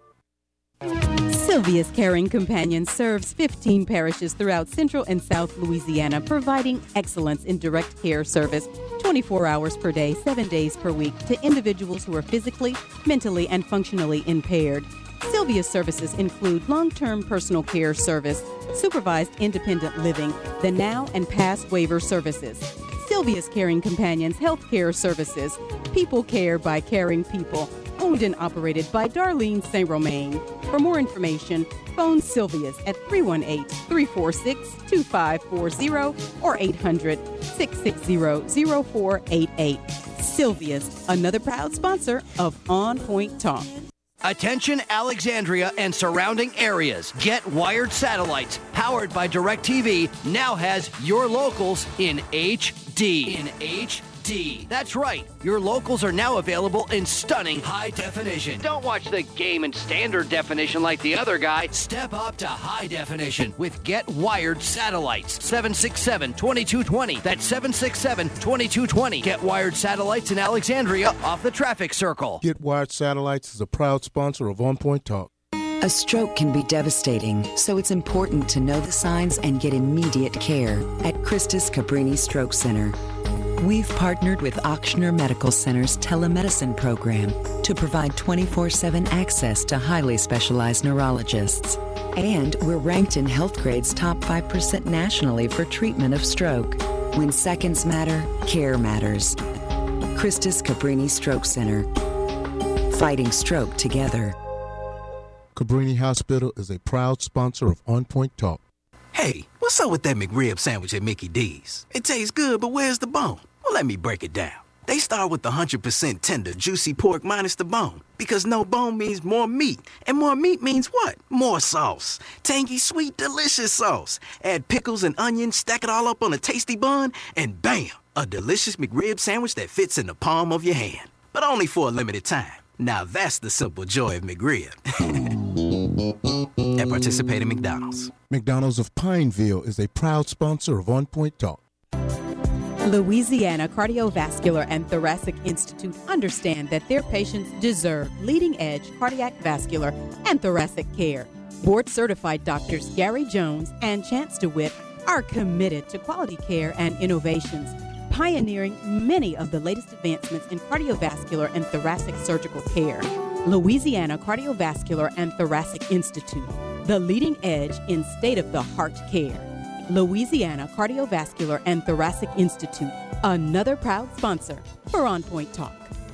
Sylvia's Caring Companion serves fifteen parishes throughout Central and South Louisiana, providing excellence in direct care service twenty-four hours per day, seven days per week to individuals who are physically, mentally, and functionally impaired. Sylvia's services include long-term personal care service, supervised independent living, the now and past waiver services. Sylvia's Caring Companions Health Care Services, people care by caring people. Owned and operated by Darlene Saint Romain. For more information, phone Sylvia's at three one eight, three four six, two five four zero or eight hundred, six six zero, zero four eight eight. Sylvia's, another proud sponsor of On Point Talk. Attention Alexandria and surrounding areas. Get Wired Satellites, powered by DirecTV, now has your locals in H D. In H D. That's right. Your locals are now available in stunning high definition. Don't watch the game in standard definition like the other guy. Step up to high definition with Get Wired Satellites. seven six seven, two two two zero. That's seven six seven, two two two zero. Get Wired Satellites in Alexandria off the traffic circle. Get Wired Satellites is a proud sponsor of On Point Talk. A stroke can be devastating, so it's important to know the signs and get immediate care at Christus Cabrini Stroke Center. We've partnered with Ochsner Medical Center's telemedicine program to provide twenty-four seven access to highly specialized neurologists. And we're ranked in Healthgrade's top five percent nationally for treatment of stroke. When seconds matter, care matters. Christus Cabrini Stroke Center. Fighting stroke together. Cabrini Hospital is a proud sponsor of On Point Talk. Hey, what's up with that McRib sandwich at Mickey D's? It tastes good, but where's the bone? Well, let me break it down. They start with the one hundred percent tender, juicy pork minus the bone. Because no bone means more meat. And more meat means what? More sauce. Tangy, sweet, delicious sauce. Add pickles and onions, stack it all up on a tasty bun, and bam! A delicious McRib sandwich that fits in the palm of your hand. But only for a limited time. Now that's the simple joy of McRib. At participating McDonald's. McDonald's of Pineville is a proud sponsor of On Point Talk. Louisiana Cardiovascular and Thoracic Institute understand that their patients deserve leading-edge cardiac, vascular, and thoracic care. Board-certified doctors Gary Jones and Chance DeWitt are committed to quality care and innovations, pioneering many of the latest advancements in cardiovascular and thoracic surgical care. Louisiana Cardiovascular and Thoracic Institute, the leading edge in state-of-the-heart care. Louisiana Cardiovascular and Thoracic Institute, another proud sponsor for On Point Talk.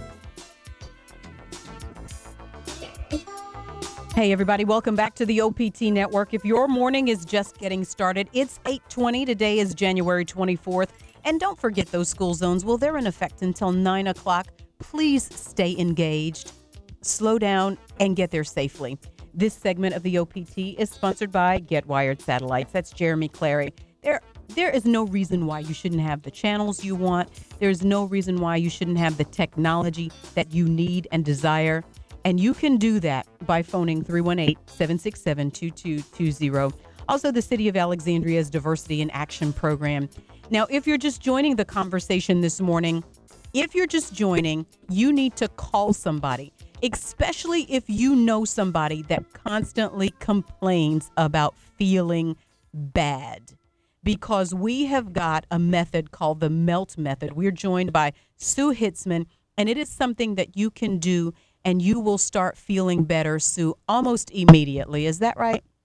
Hey everybody, welcome back to the O P T Network. If your morning is just getting started, it's eight twenty. Today is January twenty-fourth. And don't forget those school zones. Well, they're in effect until nine o'clock. Please stay engaged, slow down, and get there safely. This segment of the O P T is sponsored by Get Wired Satellites. That's Jeremy Clary. There, there is no reason why you shouldn't have the channels you want. There's no reason why you shouldn't have the technology that you need and desire. And you can do that by phoning three one eight, seven six seven, two two two zero. Also, the City of Alexandria's Diversity in Action program. Now, if you're just joining the conversation this morning, if you're just joining, you need to call somebody, especially if you know somebody that constantly complains about feeling bad. Because we have got a method called the MELT method. We're joined by Sue Hitzman, and it is something that you can do, and you will start feeling better, Sue, almost immediately. Is that right?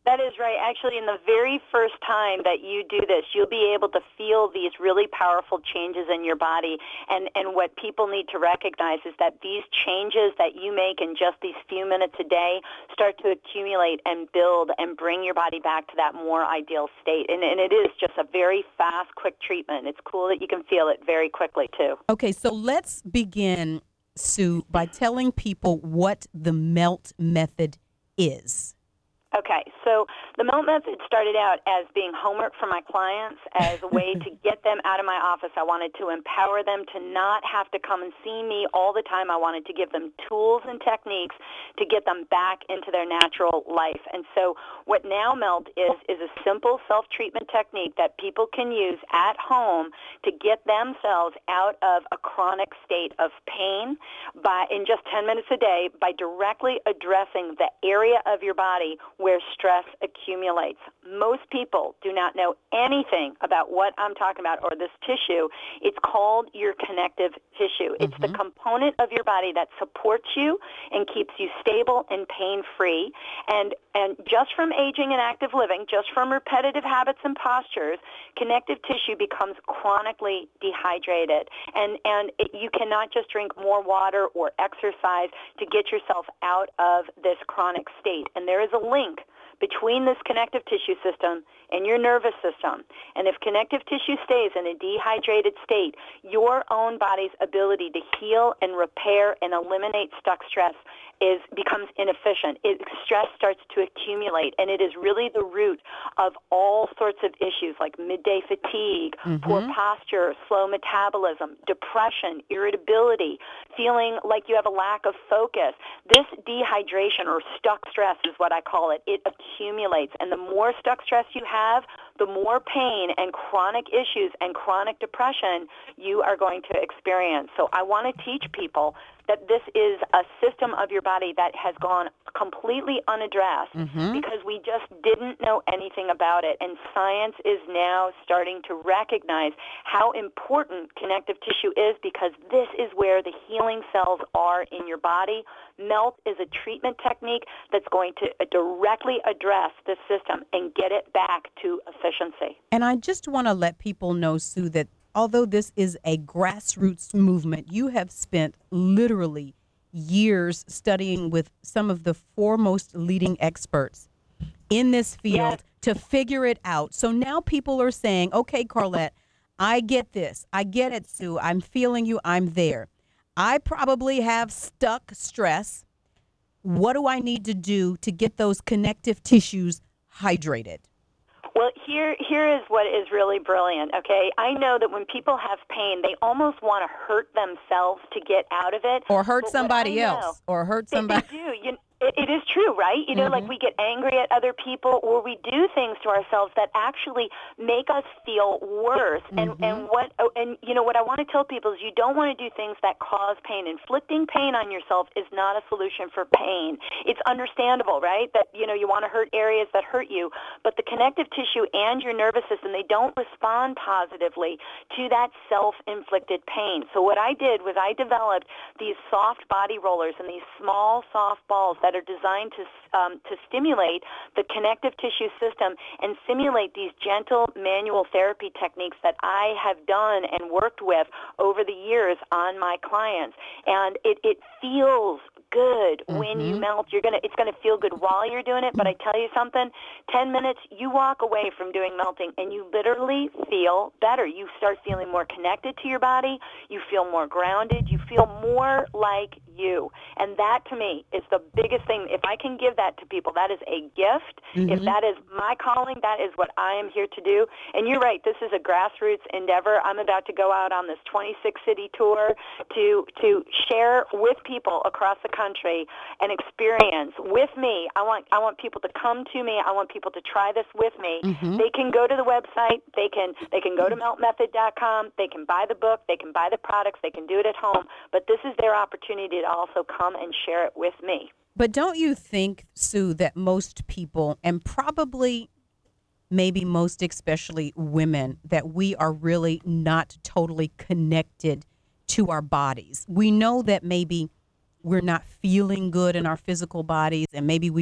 That is right. Actually, in the very first time that you do this, you'll be able to feel these really powerful changes in your body. And, and what people need to recognize is that these changes that you make in just these few minutes a day start to accumulate and build and bring your body back to that more ideal state. And, and it is just a very fast, quick treatment. It's cool that you can feel it very quickly, too. Okay, so let's begin, Sue, by telling people what the MELT method is. Okay, so the MELT method started out as being homework for my clients, as a way to get them out of my office. I wanted to empower them to not have to come and see me all the time. I wanted to give them tools and techniques to get them back into their natural life. And so what Now MELT is, is a simple self-treatment technique that people can use at home to get themselves out of a chronic state of pain by in just ten minutes a day by directly addressing the area of your body where stress accumulates. Most people do not know anything about what I'm talking about or this tissue. It's called your connective tissue. It's mm-hmm. the component of your body that supports you and keeps you stable and pain-free. And and just from aging and active living, just from repetitive habits and postures, connective tissue becomes chronically dehydrated. And, and it, you cannot just drink more water or exercise to get yourself out of this chronic state. And there is a link between this connective tissue system and your nervous system. And if connective tissue stays in a dehydrated state, your own body's ability to heal and repair and eliminate stuck stress is becomes inefficient. It, stress starts to accumulate, and it is really the root of all sorts of issues like midday fatigue, mm-hmm. poor posture, slow metabolism, depression, irritability, feeling like you have a lack of focus. This dehydration or stuck stress is what I call it. It accumulates, and the more stuck stress you have, the more pain and chronic issues and chronic depression you are going to experience. So I want to teach people that this is a system of your body that has gone completely unaddressed mm-hmm. because we just didn't know anything about it. And science is now starting to recognize how important connective tissue is because this is where the healing cells are in your body. MELT is a treatment technique that's going to directly address this system and get it back to efficiency. And I just want to let people know, Sue, that although this is a grassroots movement, you have spent literally years studying with some of the foremost leading experts in this field yes. to figure it out. So now people are saying, okay, Carlette, I get this. I get it, Sue. I'm feeling you. I'm there. I probably have stuck stress. What do I need to do to get those connective tissues hydrated? Well, here here is what is really brilliant, okay? I know that when people have pain, they almost want to hurt themselves to get out of it. Or hurt somebody else. Know, or hurt somebody. They, they do. You, it, it is true, right? You know, mm-hmm. like we get angry at other people or we do things to ourselves that actually make us feel worse. Mm-hmm. And, and, what, oh, and, you know, what I want to tell people is you don't want to do things that cause pain. Inflicting pain on yourself is not a solution for pain. It's understandable, right, that, you know, you want to hurt areas that hurt you. But the connective tissue and your nervous system, they don't respond positively to that self-inflicted pain. So what I did was I developed these soft body rollers and these small, soft balls that are designed to um, to stimulate the connective tissue system and simulate these gentle manual therapy techniques that I have done and worked with over the years on my clients. And it, it feels good mm-hmm. when you melt. You're gonna it's gonna feel good while you're doing it, but I tell you something, ten minutes, you walk away from doing melting and you literally feel better. You start feeling more connected to your body, you feel more grounded, you feel more like you. And that to me is the biggest thing. If I can give that to people, that is a gift. Mm-hmm. If that is my calling, that is what I am here to do. And you're right, this is a grassroots endeavor. I'm about to go out on this twenty-six city tour to to share with people across the country an experience with me. I want I want people to come to me. I want people to try this with me. Mm-hmm. They can go to the website. They can they can go to melt method dot com. They can buy the book. They can buy the products. They can do it at home. But this is their opportunity to also come and share it with me. But don't you think, Sue, that most people, and probably maybe most especially women, that we are really not totally connected to our bodies? We know that maybe we're not feeling good in our physical bodies, and maybe we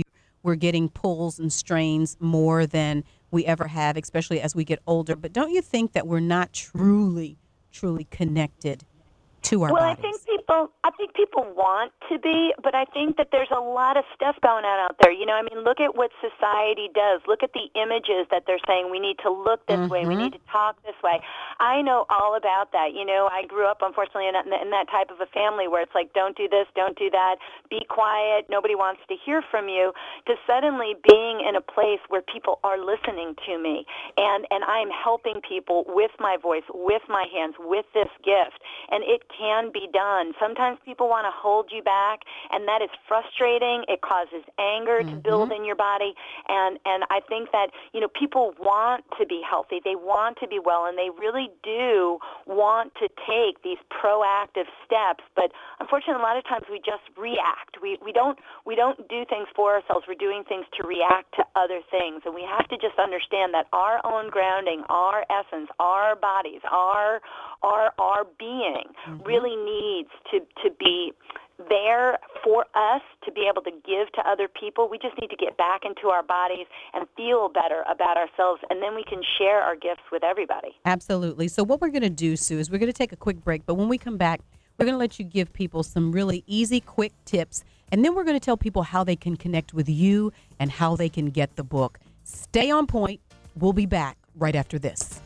we're getting pulls and strains more than we ever have, especially as we get older. But don't you think that we're not truly, truly connected to our well, bodies? I think people, I think people want to be, but I think that there's a lot of stuff going on out there. You know, I mean, look at what society does. Look at the images that they're saying we need to look this mm-hmm. way, we need to talk this way. I know all about that. You know, I grew up, unfortunately, in that, in that type of a family where it's like, don't do this, don't do that, be quiet, nobody wants to hear from you, to suddenly being in a place where people are listening to me, and, and I'm helping people with my voice, with my hands, with this gift, and it can be done. Sometimes people want to hold you back, and that is frustrating. It causes anger mm-hmm. to build in your body, and, and I think that, you know, people want to be healthy. They want to be well, and they really do want to take these proactive steps, but unfortunately, a lot of times we just react. We, we, don't, we don't do things for ourselves. We're doing things to react to other things, and we have to just understand that our own grounding, our essence, our bodies, our, our, our being mm-hmm. really needs to, to be there for us to be able to give to other people. We just need to get back into our bodies and feel better about ourselves, and then we can share our gifts with everybody. Absolutely. So what we're going to do, Sue, is we're going to take a quick break, but when we come back, we're going to let you give people some really easy, quick tips, and then we're going to tell people how they can connect with you and how they can get the book. Stay on point. We'll be back right after this.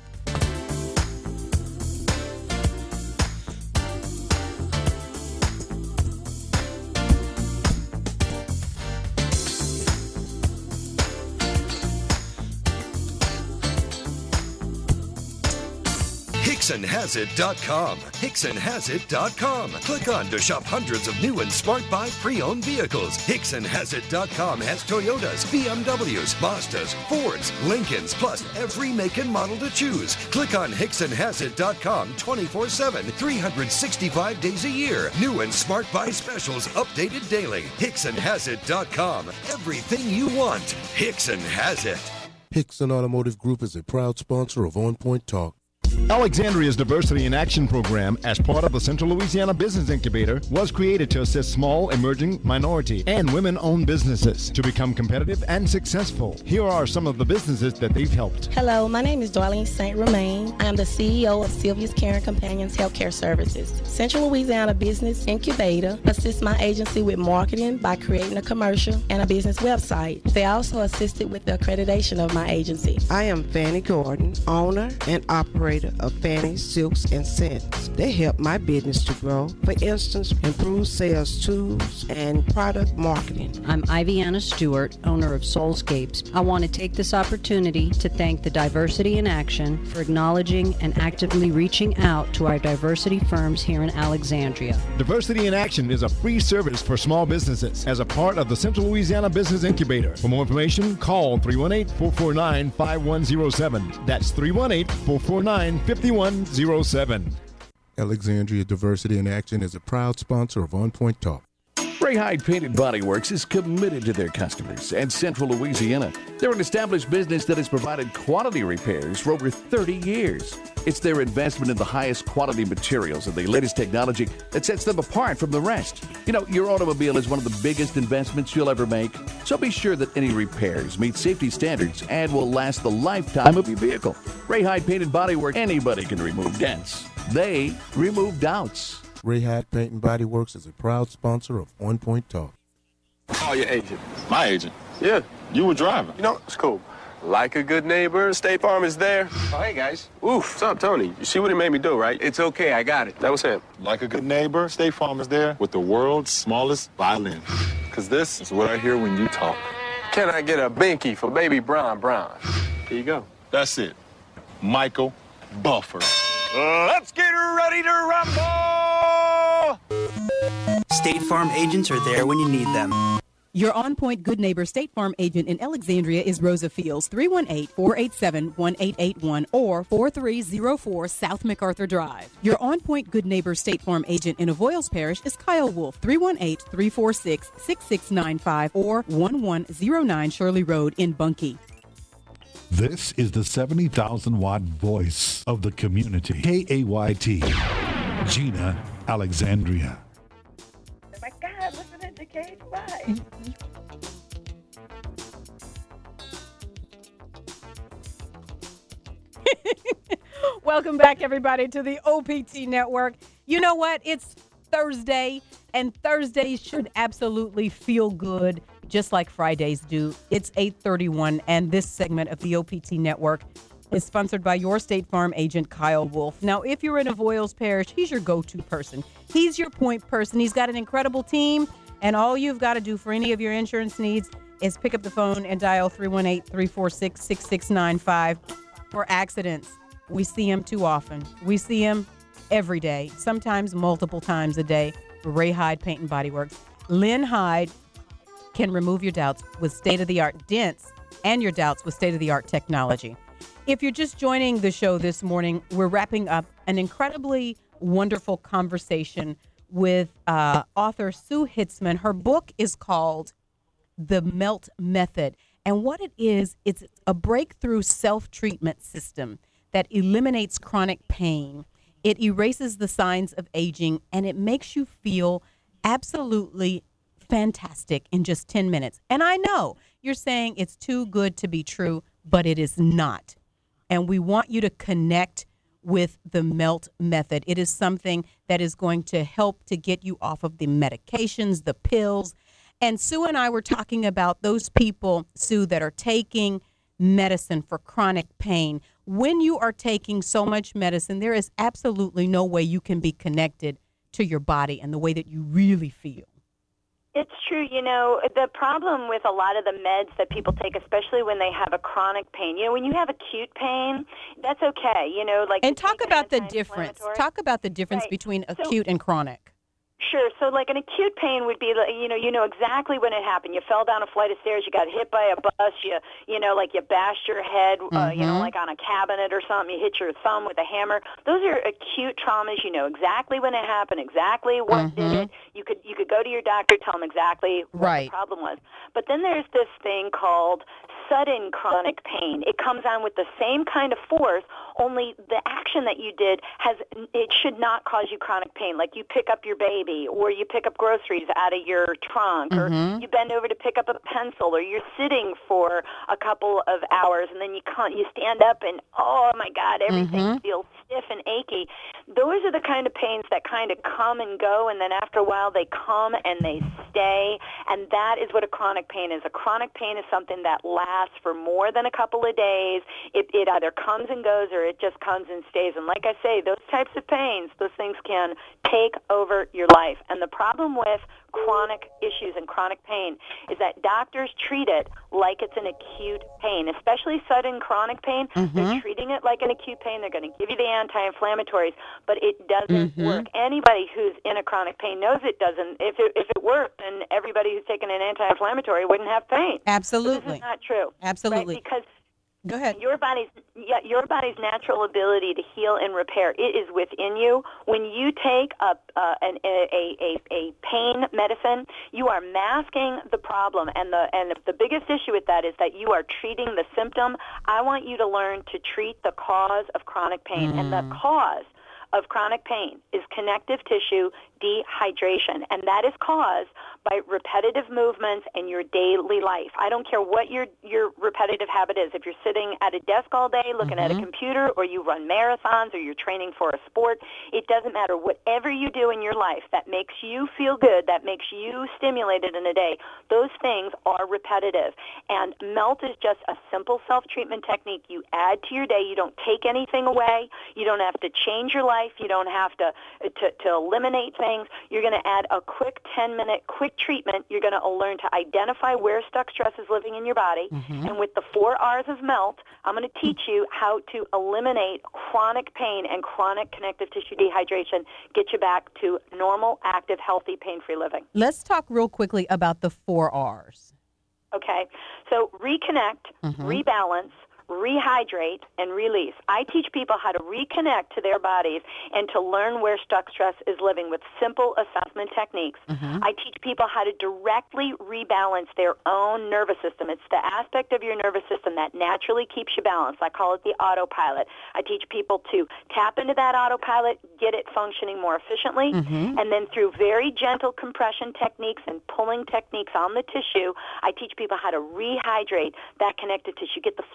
Hickson Has It dot com. Hickson Has It dot com. Click on to shop hundreds of new and Smart Buy pre-owned vehicles. Hickson Has It dot com has Toyotas, B M Ws, Mazdas, Fords, Lincolns, plus every make and model to choose. Click on Hickson Has It dot com twenty-four seven, three hundred sixty-five days a year. New and Smart Buy specials updated daily. Hickson Has It dot com. Everything you want. Hickson has it. Hickson Automotive Group is a proud sponsor of On Point Talk. Alexandria's Diversity in Action program, as part of the Central Louisiana Business Incubator, was created to assist small, emerging, minority, and women-owned businesses to become competitive and successful. Here are some of the businesses that they've helped. Hello, my name is Darlene Saint Romain. I am the C E O of Sylvia's Caring Companions Healthcare Services. Central Louisiana Business Incubator assists my agency with marketing by creating a commercial and a business website. They also assisted with the accreditation of my agency. I am Fanny Gordon, owner and operator of Fanny Silks and Scents. They help my business to grow. For instance, improve sales tools and product marketing. I'm Iviana Stewart, owner of Soulscapes. I want to take this opportunity to thank the Diversity in Action for acknowledging and actively reaching out to our diversity firms here in Alexandria. Diversity in Action is a free service for small businesses as a part of the Central Louisiana Business Incubator. For more information, call three one eight, four four nine, five one zero seven. That's three one eight, four four nine, five one zero seven. Alexandria Diversity in Action is a proud sponsor of On Point Talk. Ray Hyde Painted Body Works is committed to their customers and Central Louisiana. They're an established business that has provided quality repairs for over thirty years. It's their investment in the highest quality materials and the latest technology that sets them apart from the rest. You know, your automobile is one of the biggest investments you'll ever make, so be sure that any repairs meet safety standards and will last the lifetime of your vehicle. Ray Hyde Painted Body Works, anybody can remove dents. They remove doubts. Ray Hyde Paint and Body Works is a proud sponsor of On Point Talk. Oh, your agent. My agent? Yeah. You were driving. You know, it's cool. Like a good neighbor, State Farm is there. Oh, hey, guys. Oof. What's up, Tony? You see what he made me do, right? It's okay. I got it. That was him. Like a good neighbor, State Farm is there with the world's smallest violin. Because this is what I hear when you talk. Can I get a binky for baby Brown Brown? Here you go. That's it. Michael Buffer. Let's get ready to rumble! State Farm agents are there when you need them. Your On Point Good Neighbor State Farm agent in Alexandria is Rosa Fields, three one eight, four eight seven, one eight eight one or four three zero four South MacArthur Drive. Your On Point Good Neighbor State Farm agent in Avoyles Parish is Kyle Wolf, three one eight, three four six, six six nine five or one one zero nine Shirley Road in Bunkie. This is the seventy thousand watt voice of the community. K A Y T, Gina Alexandria. Oh my God, listening to K A Y. Welcome back, everybody, to the O P T Network. You know what? It's Thursday, and Thursdays should absolutely feel good, just like Fridays do. It's eight thirty-one, and this segment of the O P T Network is sponsored by your State Farm agent, Kyle Wolf. Now, if you're in Avoyelles Parish, he's your go-to person. He's your point person. He's got an incredible team, and all you've got to do for any of your insurance needs is pick up the phone and dial three one eight, three four six, six six nine five. For accidents, we see him too often. We see him every day, sometimes multiple times a day. Ray Hyde Paint and Body Works. Lynn Hyde can remove your doubts with state-of-the-art dents and your doubts with state-of-the-art technology. If you're just joining the show this morning, we're wrapping up an incredibly wonderful conversation with uh, author Sue Hitzman. Her book is called The Melt Method. And what it is, it's a breakthrough self-treatment system that eliminates chronic pain. It erases the signs of aging, and it makes you feel absolutely fantastic in just ten minutes. And I know you're saying it's too good to be true, but it is not. And we want you to connect with the Melt Method. It is something that is going to help to get you off of the medications, the pills. And Sue and I were talking about those people, Sue, that are taking medicine for chronic pain. When you are taking so much medicine, there is absolutely no way you can be connected to your body and the way that you really feel. It's true. You know, the problem with a lot of the meds that people take, especially when they have a chronic pain, you know, when you have acute pain, that's okay. You know, like and talk about the difference. Talk about the difference right. between so, acute and chronic. Sure. So like an acute pain would be, you know, you know exactly when it happened. You fell down a flight of stairs, you got hit by a bus, you, you know, like you bashed your head, uh, mm-hmm. you know, like on a cabinet or something, you hit your thumb with a hammer. Those are acute traumas. You know exactly when it happened, exactly what mm-hmm. did it. You could, you could go to your doctor, tell them exactly what right. the problem was. But then there's this thing called sudden chronic pain. It comes on with the same kind of force, only the action that you did has, it should not cause you chronic pain. Like you pick up your baby, or you pick up groceries out of your trunk, mm-hmm. or you bend over to pick up a pencil, or you're sitting for a couple of hours and then you can't, you stand up and, oh my God, everything mm-hmm. feels stiff and achy. Those are the kind of pains that kind of come and go, and then after a while they come and they stay, and that is what a chronic pain is. A chronic pain is something that lasts for more than a couple of days. It, it either comes and goes, or it just comes and stays. And like I say, those types of pains, those things can take over your life. And the problem with chronic issues and chronic pain is that doctors treat it like it's an acute pain, especially sudden chronic pain. Mm-hmm. They're treating it like an acute pain. They're going to give you the anti-inflammatories, but it doesn't mm-hmm. work. Anybody who's in a chronic pain knows it doesn't. If it, if it worked, then everybody who's taken an anti-inflammatory wouldn't have pain. Absolutely. But this is not true. Absolutely. Right? Because Go ahead. Your body's yeah, your body's natural ability to heal and repair, it is within you. When you take a uh, an, a, a a pain medicine, you are masking the problem, and the and the biggest issue with that is that you are treating the symptom. I want you to learn to treat the cause of chronic pain, mm. and the cause of chronic pain is connective tissue dehydration, and that is caused by repetitive movements in your daily life. I don't care what your your repetitive habit is. If you're sitting at a desk all day looking mm-hmm. at a computer, or you run marathons, or you're training for a sport, it doesn't matter. Whatever you do in your life that makes you feel good, that makes you stimulated in a day, those things are repetitive. And MELT is just a simple self-treatment technique you add to your day. You don't take anything away. You don't have to change your life. You don't have to to, to eliminate things. You're going to add a quick ten-minute quick treatment. You're going to learn to identify where stuck stress is living in your body. Mm-hmm. And with the four R's of MELT, I'm going to teach you how to eliminate chronic pain and chronic connective tissue dehydration, get you back to normal, active, healthy, pain-free living. Let's talk real quickly about the four R's. Okay. So reconnect, mm-hmm. rebalance, rehydrate, and release. I teach people how to reconnect to their bodies and to learn where stuck stress is living with simple assessment techniques. Mm-hmm. I teach people how to directly rebalance their own nervous system. It's the aspect of your nervous system that naturally keeps you balanced. I call it the autopilot. I teach people to tap into that autopilot, get it functioning more efficiently, mm-hmm. and then through very gentle compression techniques and pulling techniques on the tissue, I teach people how to rehydrate that connective tissue, get the fluids back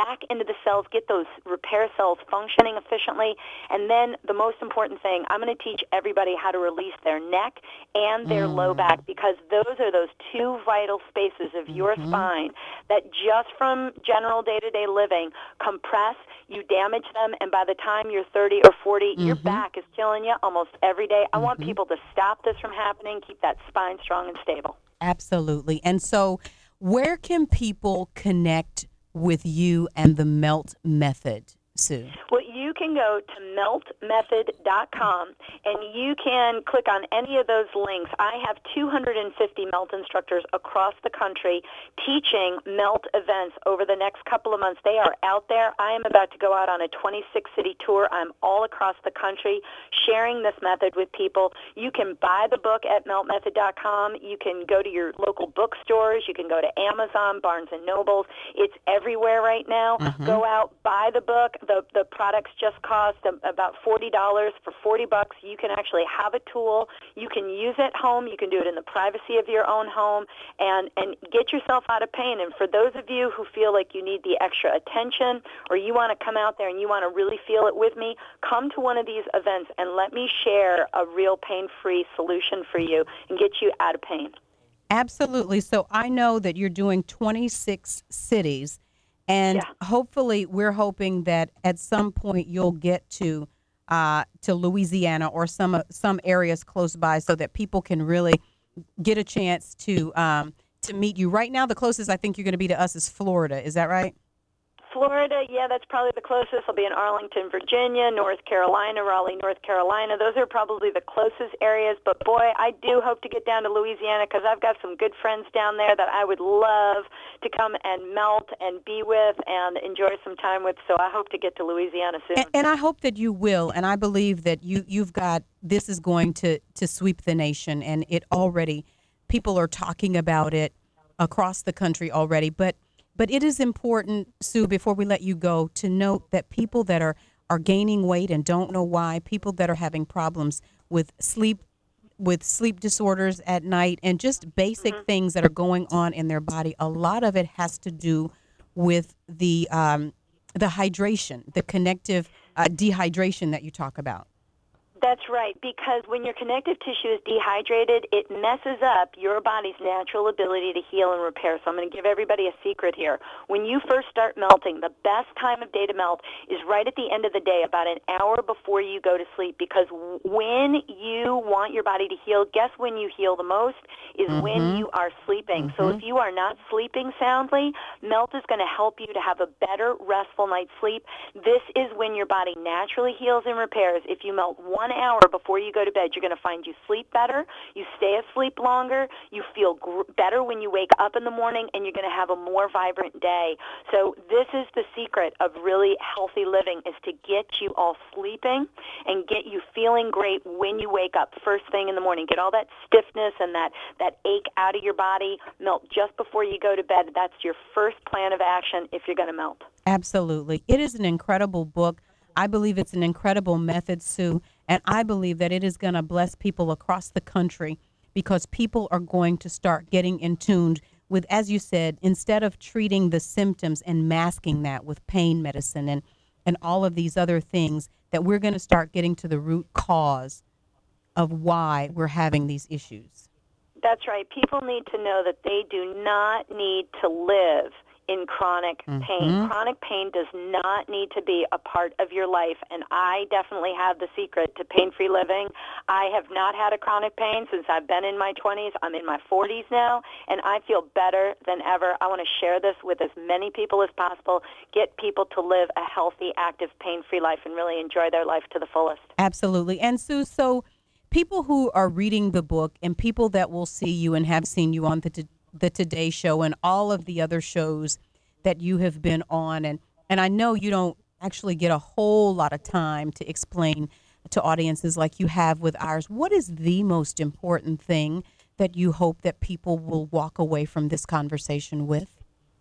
back into the cells, get those repair cells functioning efficiently. And then the most important thing, I'm going to teach everybody how to release their neck and their mm. low back, because those are those two vital spaces of mm-hmm. your spine that just from general day-to-day living compress, you damage them, and by the time you're thirty or forty, mm-hmm. your back is killing you almost every day. I mm-hmm. want people to stop this from happening, keep that spine strong and stable. Absolutely. And so where can people connect with you and the MELT method, Sue? Well, you can go to melt method dot com, and you can click on any of those links. I have two hundred fifty MELT instructors across the country teaching MELT events over the next couple of months. They are out there. I am about to go out on a twenty-six city tour. I'm all across the country sharing this method with people. You can buy the book at melt method dot com. You can go to your local bookstores. You can go to Amazon, Barnes and Nobles. It's everywhere right now. Mm-hmm. Go out, buy the book. The the products just cost about forty dollars. For forty bucks, you can actually have a tool. You can use it at home. You can do it in the privacy of your own home and, and get yourself out of pain. And for those of you who feel like you need the extra attention, or you want to come out there and you want to really feel it with me, come to one of these events and let me share a real pain-free solution for you and get you out of pain. Absolutely. So I know that you're doing twenty-six cities. And yeah. hopefully, we're hoping that at some point you'll get to uh, to Louisiana or some uh, some areas close by, so that people can really get a chance to um, to meet you. Right now, the closest I think you're going to be to us is Florida. Is that right? Florida, yeah, that's probably the closest. I'll be in Arlington, Virginia, North Carolina, Raleigh, North Carolina. Those are probably the closest areas. But, boy, I do hope to get down to Louisiana, because I've got some good friends down there that I would love to come and melt and be with and enjoy some time with. So I hope to get to Louisiana soon. And, and I hope that you will. And I believe that you, you've got, this is going to, to sweep the nation. And it already, people are talking about it across the country already. But But it is important, Sue, before we let you go, to note that people that are, are gaining weight and don't know why, people that are having problems with sleep, with sleep disorders at night, and just basic mm-hmm. things that are going on in their body, a lot of it has to do with the um, the hydration, the connective uh, dehydration that you talk about. That's right, because when your connective tissue is dehydrated, it messes up your body's natural ability to heal and repair. So I'm going to give everybody a secret here. When you first start melting, the best time of day to melt is right at the end of the day, about an hour before you go to sleep, because when you want your body to heal, guess when you heal the most is mm-hmm. when you are sleeping. Mm-hmm. So if you are not sleeping soundly, melt is going to help you to have a better, restful night's sleep. This is when your body naturally heals and repairs. If you melt one hour before you go to bed, you're going to find you sleep better, you stay asleep longer, you feel gr- better when you wake up in the morning, and you're going to have a more vibrant day. So this is the secret of really healthy living, is to get you all sleeping and get you feeling great when you wake up first thing in the morning. Get all that stiffness and that, that ache out of your body. Melt just before you go to bed. That's your first plan of action if you're going to melt. Absolutely. It is an incredible book. I believe it's an incredible method, Sue, and I believe that it is going to bless people across the country, because people are going to start getting in tune with, as you said, instead of treating the symptoms and masking that with pain medicine and, and all of these other things, that we're going to start getting to the root cause of why we're having these issues. That's right. People need to know that they do not need to live in chronic pain. Mm-hmm. Chronic pain does not need to be a part of your life, and I definitely have the secret to pain-free living. I have not had a chronic pain since I've been in my twenties. I'm in my forties now, and I feel better than ever. I want to share this with as many people as possible, get people to live a healthy, active, pain-free life and really enjoy their life to the fullest. Absolutely. And Sue, so people who are reading the book and people that will see you and have seen you on the the Today Show and all of the other shows that you have been on. And, and I know you don't actually get a whole lot of time to explain to audiences like you have with ours. What is the most important thing that you hope that people will walk away from this conversation with?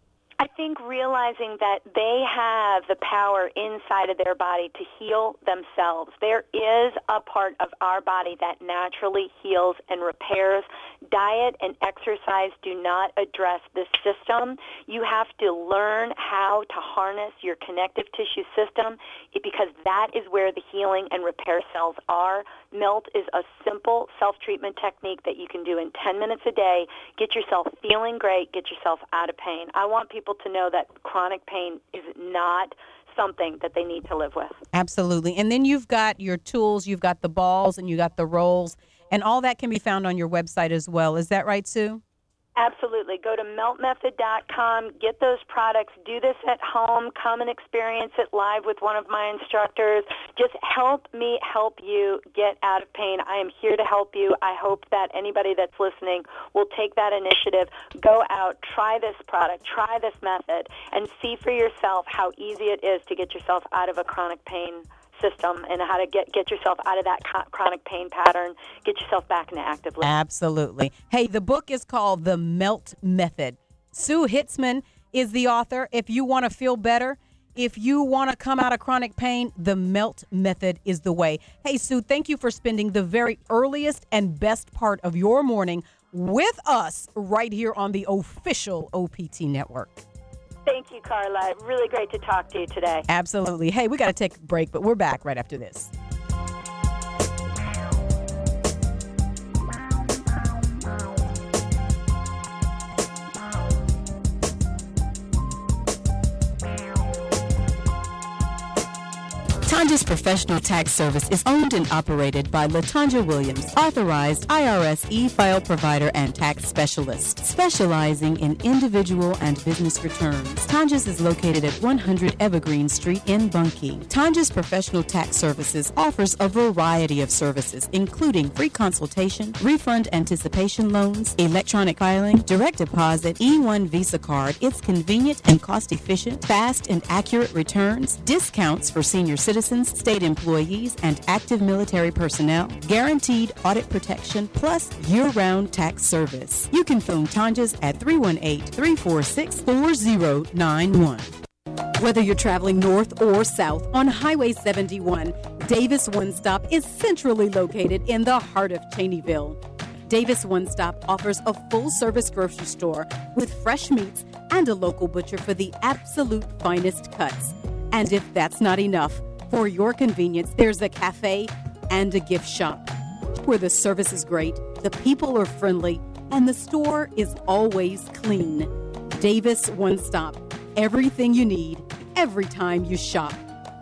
I think realizing that they have the power inside of their body to heal themselves. There is a part of our body that naturally heals and repairs. Diet and exercise do not address this system. You have to learn how to harness your connective tissue system because that is where the healing and repair cells are. Melt is a simple self-treatment technique that you can do in ten minutes a day. Get yourself feeling great. Get yourself out of pain. I want people to know that chronic pain is not something that they need to live with. Absolutely. And then you've got your tools, you've got the balls, and you got the rolls, and all that can be found on your website as well. Is that right, Sue? Absolutely. Go to melt method dot com, get those products, do this at home, come and experience it live with one of my instructors. Just help me help you get out of pain. I am here to help you. I hope that anybody that's listening will take that initiative, go out, try this product, try this method, and see for yourself how easy it is to get yourself out of a chronic pain system and how to get, get yourself out of that chronic pain pattern, get yourself back into active living. Absolutely. Hey, the book is called The Melt Method. Sue Hitzman is the author. If you want to feel better, if you want to come out of chronic pain, The Melt Method is the way. Hey, Sue, thank you for spending the very earliest and best part of your morning with us right here on the official O P T Network. Thank you, Carla. Really great to talk to you today. Absolutely. Hey, we got to take a break, but we're back right after this. Latanja's Professional Tax Service is owned and operated by Latanja Williams, authorized I R S e-file provider and tax specialist, specializing in individual and business returns. Tanja's is located at one hundred Evergreen Street in Bunkie. Tanja's Professional Tax Services offers a variety of services, including free consultation, refund anticipation loans, electronic filing, direct deposit, E one Visa card. It's convenient and cost-efficient, fast and accurate returns, discounts for senior citizens, state employees, and active military personnel, guaranteed audit protection, plus year-round tax service. You can phone Tanja's at three one eight, three four six, four zero nine one. Whether you're traveling north or south on Highway seventy-one, Davis One Stop is centrally located in the heart of Cheneyville. Davis One Stop offers a full-service grocery store with fresh meats and a local butcher for the absolute finest cuts. And if that's not enough, for your convenience, there's a cafe and a gift shop where the service is great, the people are friendly, and the store is always clean. Davis One Stop. Everything you need, every time you shop.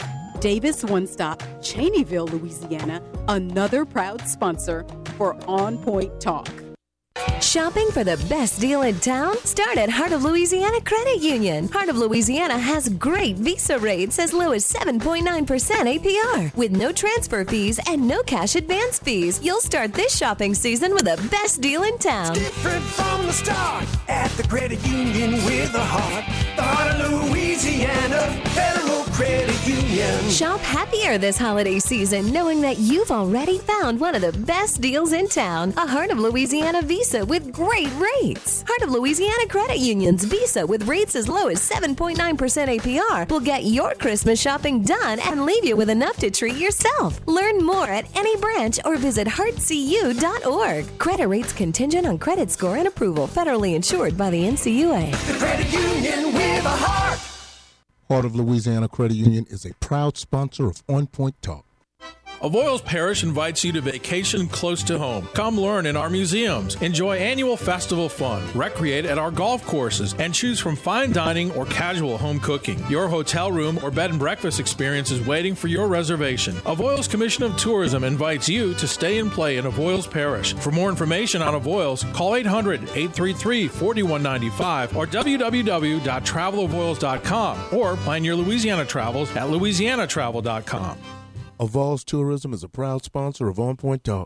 Davis One Stop, Cheneyville, Louisiana, another proud sponsor for On Point Talk. Shopping for the best deal in town? Start at Heart of Louisiana Credit Union. Heart of Louisiana has great Visa rates as low as seven point nine percent A P R. With no transfer fees and no cash advance fees, you'll start this shopping season with the best deal in town. It's different from the start at the credit union with a heart. The Heart of Louisiana Federal Credit Union. Shop happier this holiday season knowing that you've already found one of the best deals in town. A Heart of Louisiana Visa with great rates. Heart of Louisiana Credit Union's Visa with rates as low as seven point nine percent A P R will get your Christmas shopping done and leave you with enough to treat yourself. Learn more at any branch or visit heart c u dot org. Credit rates contingent on credit score and approval. Federally insured by the N C U A. The Credit Union with a heart. Heart of Louisiana Credit Union is a proud sponsor of On Point Talk. Avoyelles Parish invites you to vacation close to home. Come learn in our museums, enjoy annual festival fun, recreate at our golf courses, and choose from fine dining or casual home cooking. Your hotel room or bed and breakfast experience is waiting for your reservation. Avoyelles Commission of Tourism invites you to stay and play in Avoyelles Parish. For more information on Avoyelles, call eight hundred, eight three three, four one nine five or w w w dot travel avoyelles dot com or plan your Louisiana travels at louisiana travel dot com. Avoyelles Tourism is a proud sponsor of On Point Talk.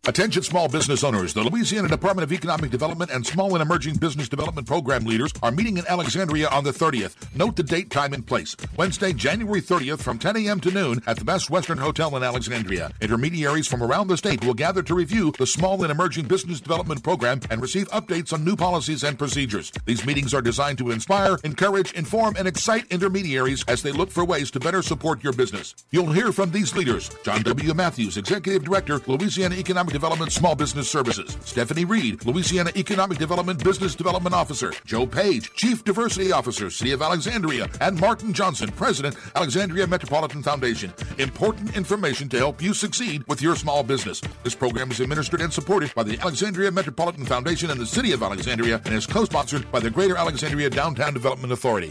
Attention small business owners. The Louisiana Department of Economic Development and Small and Emerging Business Development Program leaders are meeting in Alexandria on the thirtieth. Note the date, time, and place. Wednesday, January thirtieth from ten a.m. to noon at the Best Western Hotel in Alexandria. Intermediaries from around the state will gather to review the Small and Emerging Business Development Program and receive updates on new policies and procedures. These meetings are designed to inspire, encourage, inform, and excite intermediaries as they look for ways to better support your business. You'll hear from these leaders: John W. Matthews, Executive Director, Louisiana Economic Development Small Business Services; Stephanie Reed, Louisiana Economic Development Business Development Officer; Joe Page, Chief Diversity Officer, City of Alexandria; and Martin Johnson, President, Alexandria Metropolitan Foundation. Important information to help you succeed with your small business. This program is administered and supported by the Alexandria Metropolitan Foundation and the City of Alexandria and is co-sponsored by the Greater Alexandria Downtown Development Authority.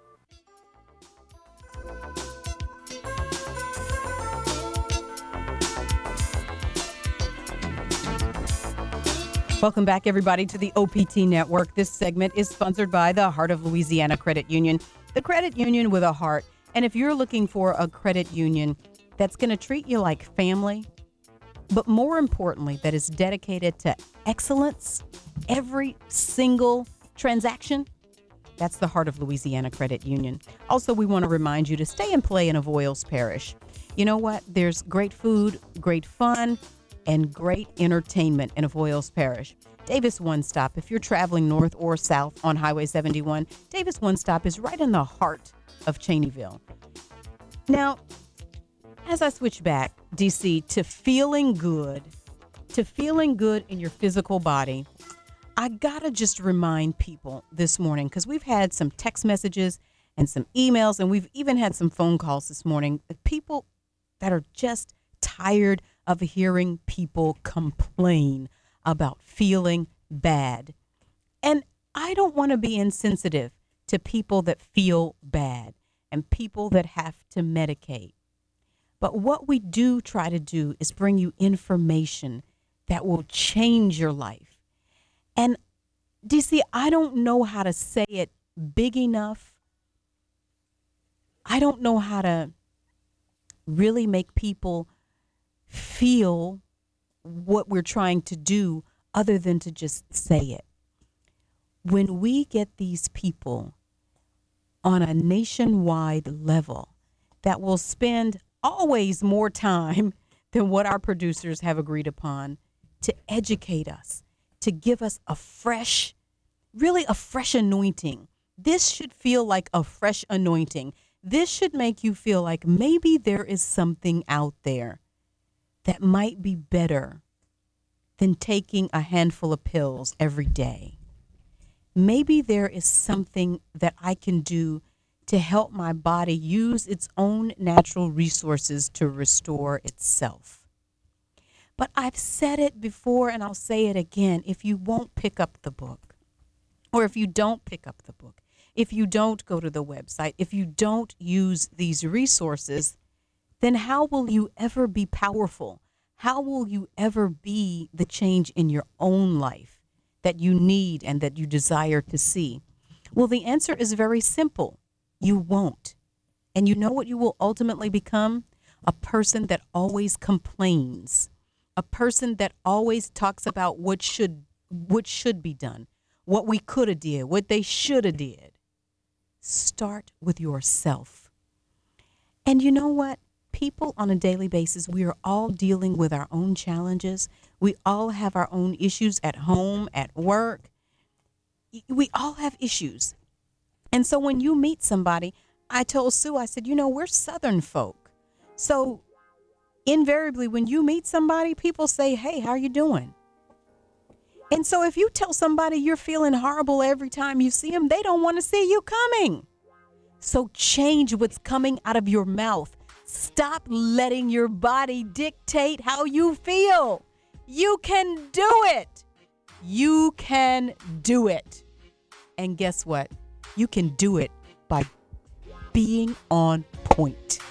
Welcome back, everybody, to the O P T Network. This segment is sponsored by the Heart of Louisiana Credit Union, the credit union with a heart. And if you're looking for a credit union that's going to treat you like family, but more importantly, that is dedicated to excellence every single transaction, that's the Heart of Louisiana Credit Union. Also, we want to remind you to stay and play in Avoyles Parish. You know what? There's great food, great fun, and great entertainment in Avoyles Parish. Davis One Stop, if you're traveling north or south on Highway seventy-one, Davis One Stop is right in the heart of Cheneyville. Now, as I switch back, D C, to feeling good, to feeling good in your physical body, I gotta just remind people this morning, because we've had some text messages and some emails, and we've even had some phone calls this morning, people that are just tired of hearing people complain about feeling bad. And I don't want to be insensitive to people that feel bad and people that have to medicate. But what we do try to do is bring you information that will change your life. And D C, I don't know how to say it big enough. I don't know how to really make people feel what we're trying to do other than to just say it. When we get these people on a nationwide level that will spend always more time than what our producers have agreed upon to educate us, to give us a fresh, really a fresh anointing. This should feel like a fresh anointing. This should make you feel like maybe there is something out there that might be better than taking a handful of pills every day. Maybe there is something that I can do to help my body use its own natural resources to restore itself. But I've said it before and I'll say it again. If you won't pick up the book, or if you don't pick up the book, if you don't go to the website, if you don't use these resources, then how will you ever be powerful? How will you ever be the change in your own life that you need and that you desire to see? Well, the answer is very simple. You won't. And you know what you will ultimately become? A person that always complains, a person that always talks about what should what should be done, what we could have did, what they should have did. Start with yourself. And you know what? People on a daily basis, we are all dealing with our own challenges. We all have our own issues at home, at work. We all have issues. And so when you meet somebody, I told Sue, I said, you know, we're Southern folk. So invariably, when you meet somebody, people say, hey, how are you doing? And so if you tell somebody you're feeling horrible every time you see them, they don't want to see you coming. So change what's coming out of your mouth. Stop letting your body dictate how you feel. You can do it. You can do it. And guess what? You can do it by being on point.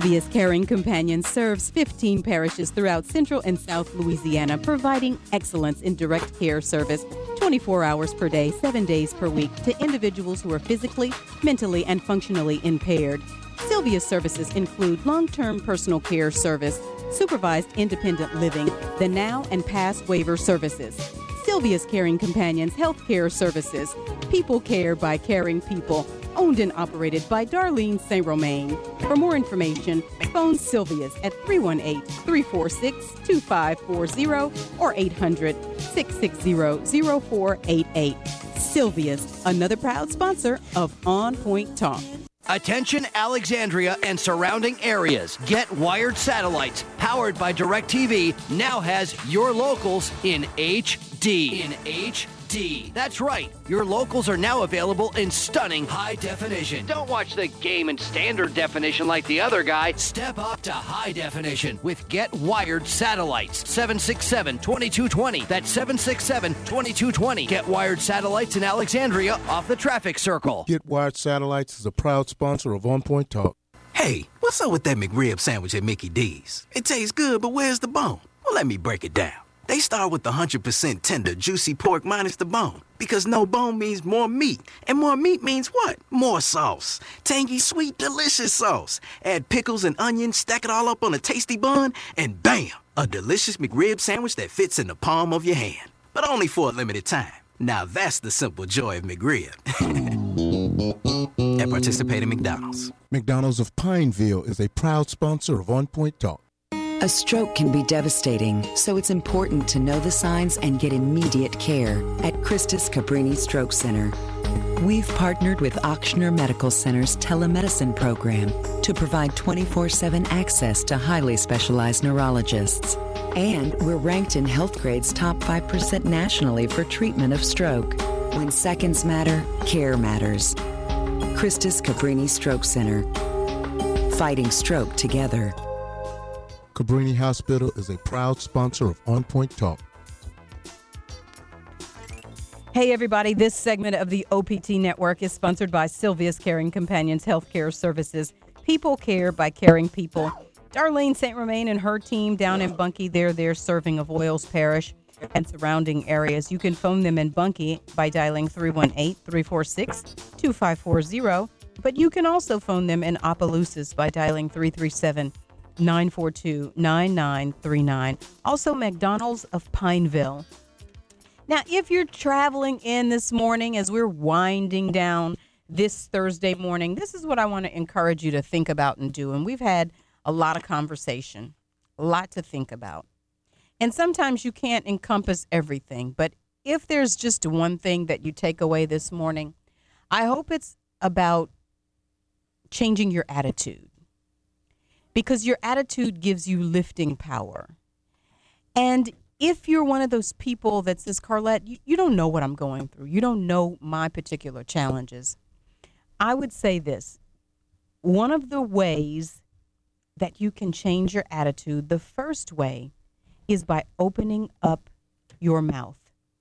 Sylvia's Caring Companions serves fifteen parishes throughout Central and South Louisiana, providing excellence in direct care service twenty-four hours per day, seven days per week to individuals who are physically, mentally, and functionally impaired. Sylvia's services include long-term personal care service, supervised independent living, the now and past waiver services. Sylvia's Caring Companions Healthcare Services, people care by caring people, owned and operated by Darlene Saint Romain. For more information, phone Sylvia's at three one eight, three four six, two five four zero or eight hundred, six six zero, zero four eight eight. Sylvia's, another proud sponsor of On Point Talk. Attention Alexandria and surrounding areas. Get Wired Satellites, powered by DirecTV, now has your locals in H D. In H D. That's right. Your locals are now available in stunning high definition. Don't watch the game in standard definition like the other guy. Step up to high definition with Get Wired Satellites. seven six seven, two two two zero. That's seven six seven, two two two zero. Get Wired Satellites in Alexandria off the traffic circle. Get Wired Satellites is a proud sponsor of On Point Talk. Hey, what's up with that McRib sandwich at Mickey D's? It tastes good, but where's the bone? Well, let me break it down. They start with the one hundred percent tender, juicy pork minus the bone. Because no bone means more meat. And more meat means what? More sauce. Tangy, sweet, delicious sauce. Add pickles and onions, stack it all up on a tasty bun, and bam! A delicious McRib sandwich that fits in the palm of your hand. But only for a limited time. Now that's the simple joy of McRib. At participating McDonald's. McDonald's of Pineville is a proud sponsor of On Point Talk. A stroke can be devastating, so it's important to know the signs and get immediate care at Christus Cabrini Stroke Center. We've partnered with Ochsner Medical Center's telemedicine program to provide twenty-four seven access to highly specialized neurologists. And we're ranked in Healthgrade's top five percent nationally for treatment of stroke. When seconds matter, care matters. Christus Cabrini Stroke Center. Fighting stroke together. Cabrini Hospital is a proud sponsor of On Point Talk. Hey, everybody. This segment of the O P T Network is sponsored by Sylvia's Caring Companions Healthcare Services. People care by caring people. Darlene Saint Romain and her team down in Bunkie, they're there serving of Avoyelles Parish and surrounding areas. You can phone them in Bunkie by dialing three one eight, three four six, two five four zero. But you can also phone them in Opelousas by dialing three three seven, nine four two, nine nine three nine. Also, McDonald's of Pineville. Now, if you're traveling in this morning as we're winding down this Thursday morning, this is what I want to encourage you to think about and do. And we've had a lot of conversation, a lot to think about. And sometimes you can't encompass everything. But if there's just one thing that you take away this morning, I hope it's about changing your attitude. Because your attitude gives you lifting power. And if you're one of those people that says, Carlette, you, you don't know what I'm going through. You don't know my particular challenges. I would say this. One of the ways that you can change your attitude, the first way is by opening up your mouth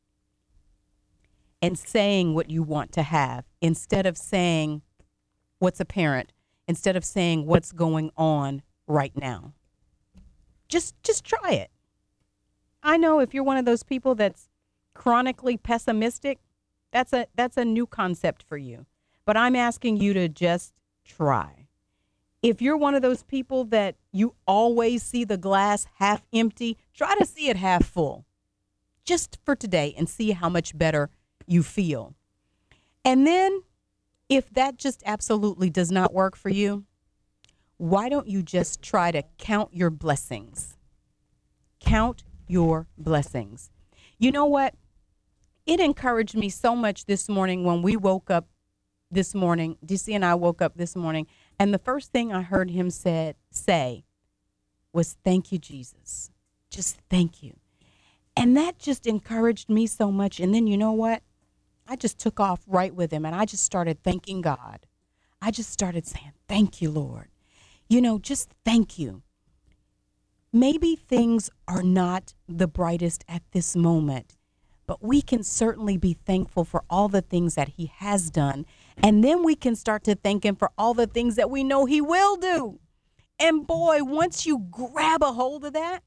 and saying what you want to have instead of saying what's apparent, instead of saying what's going on right now. Just just try it. I know if you're one of those people that's chronically pessimistic, that's a that's a new concept for you. But I'm asking you to just try. If you're one of those people that you always see the glass half empty, try to see it half full. Just for today and see how much better you feel. And then if that just absolutely does not work for you, why don't you just try to count your blessings? Count your blessings. You know what? It encouraged me so much this morning when we woke up this morning. D C and I woke up this morning, and the first thing I heard him said say was, "Thank you, Jesus. Just thank you." And that just encouraged me so much. And then you know what? I just took off right with him, and I just started thanking God. I just started saying, "Thank you, Lord." You know, just thank you. Maybe things are not the brightest at this moment, but we can certainly be thankful for all the things that he has done. And then we can start to thank him for all the things that we know he will do. And boy, once you grab a hold of that,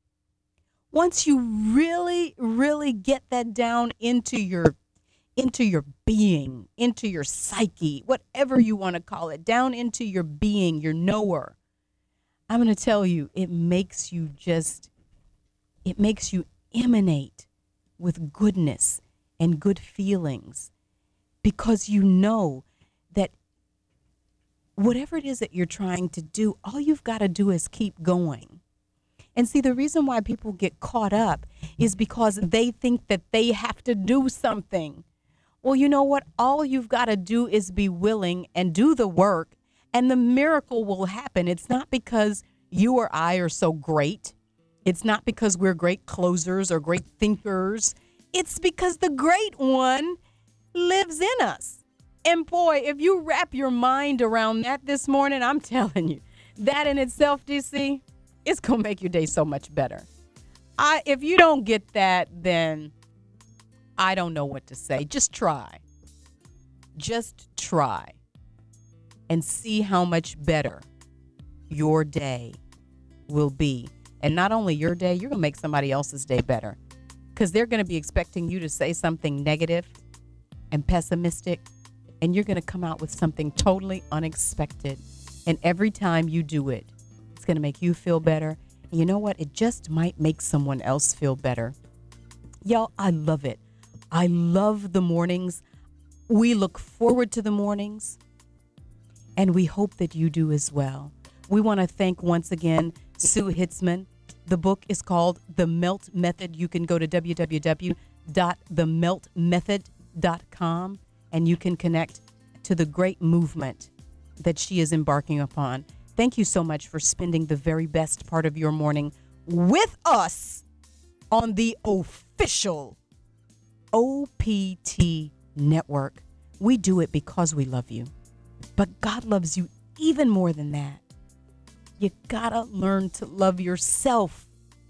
once you really, really get that down into your into your being, into your psyche, whatever you want to call it, down into your being, your knower, I'm going to tell you, it makes you just, it makes you emanate with goodness and good feelings, because you know that whatever it is that you're trying to do, all you've got to do is keep going. And see, the reason why people get caught up is because they think that they have to do something. Well, you know what? All you've got to do is be willing and do the work, and the miracle will happen. It's not because you or I are so great. It's not because we're great closers or great thinkers. It's because the great one lives in us. And boy, if you wrap your mind around that this morning, I'm telling you, that in itself, D C, it's going to make your day so much better. I, if you don't get that, then I don't know what to say. Just try. Just try. And see how much better your day will be. And not only your day, you're going to make somebody else's day better. Because they're going to be expecting you to say something negative and pessimistic. And you're going to come out with something totally unexpected. And every time you do it, it's going to make you feel better. And you know what? It just might make someone else feel better. Y'all, I love it. I love the mornings. We look forward to the mornings. And we hope that you do as well. We want to thank once again Sue Hitzman. The book is called The Melt Method. You can go to w w w dot the melt method dot com and you can connect to the great movement that she is embarking upon. Thank you so much for spending the very best part of your morning with us on the official O P T network. We do it because we love you. But God loves you even more than that. You gotta learn to love yourself.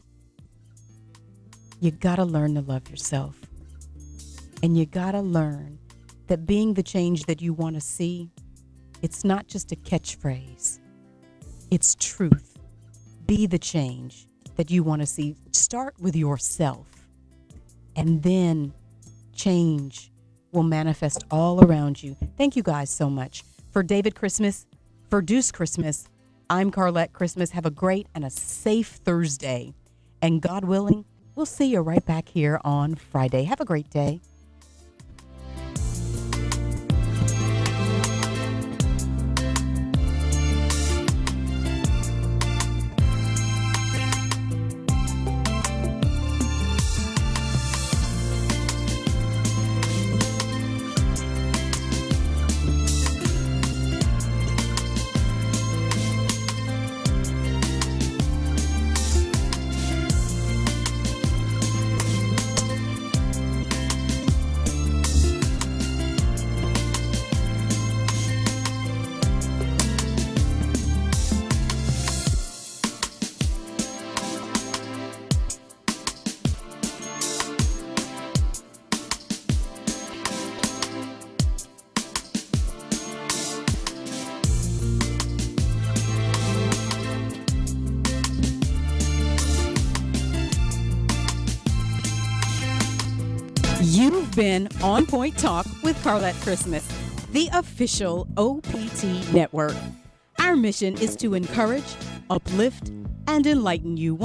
You gotta learn to love yourself. And you gotta learn that being the change that you want to see, it's not just a catchphrase. It's truth. Be the change that you want to see. Start with yourself. And then change will manifest all around you. Thank you guys so much. For David Christmas, for Deuce Christmas, I'm Carlette Christmas. Have a great and a safe Thursday. And God willing, we'll see you right back here on Friday. Have a great day. You've been On Point Talk with Carlette Christmas, the official O P T network. Our mission is to encourage, uplift, and enlighten you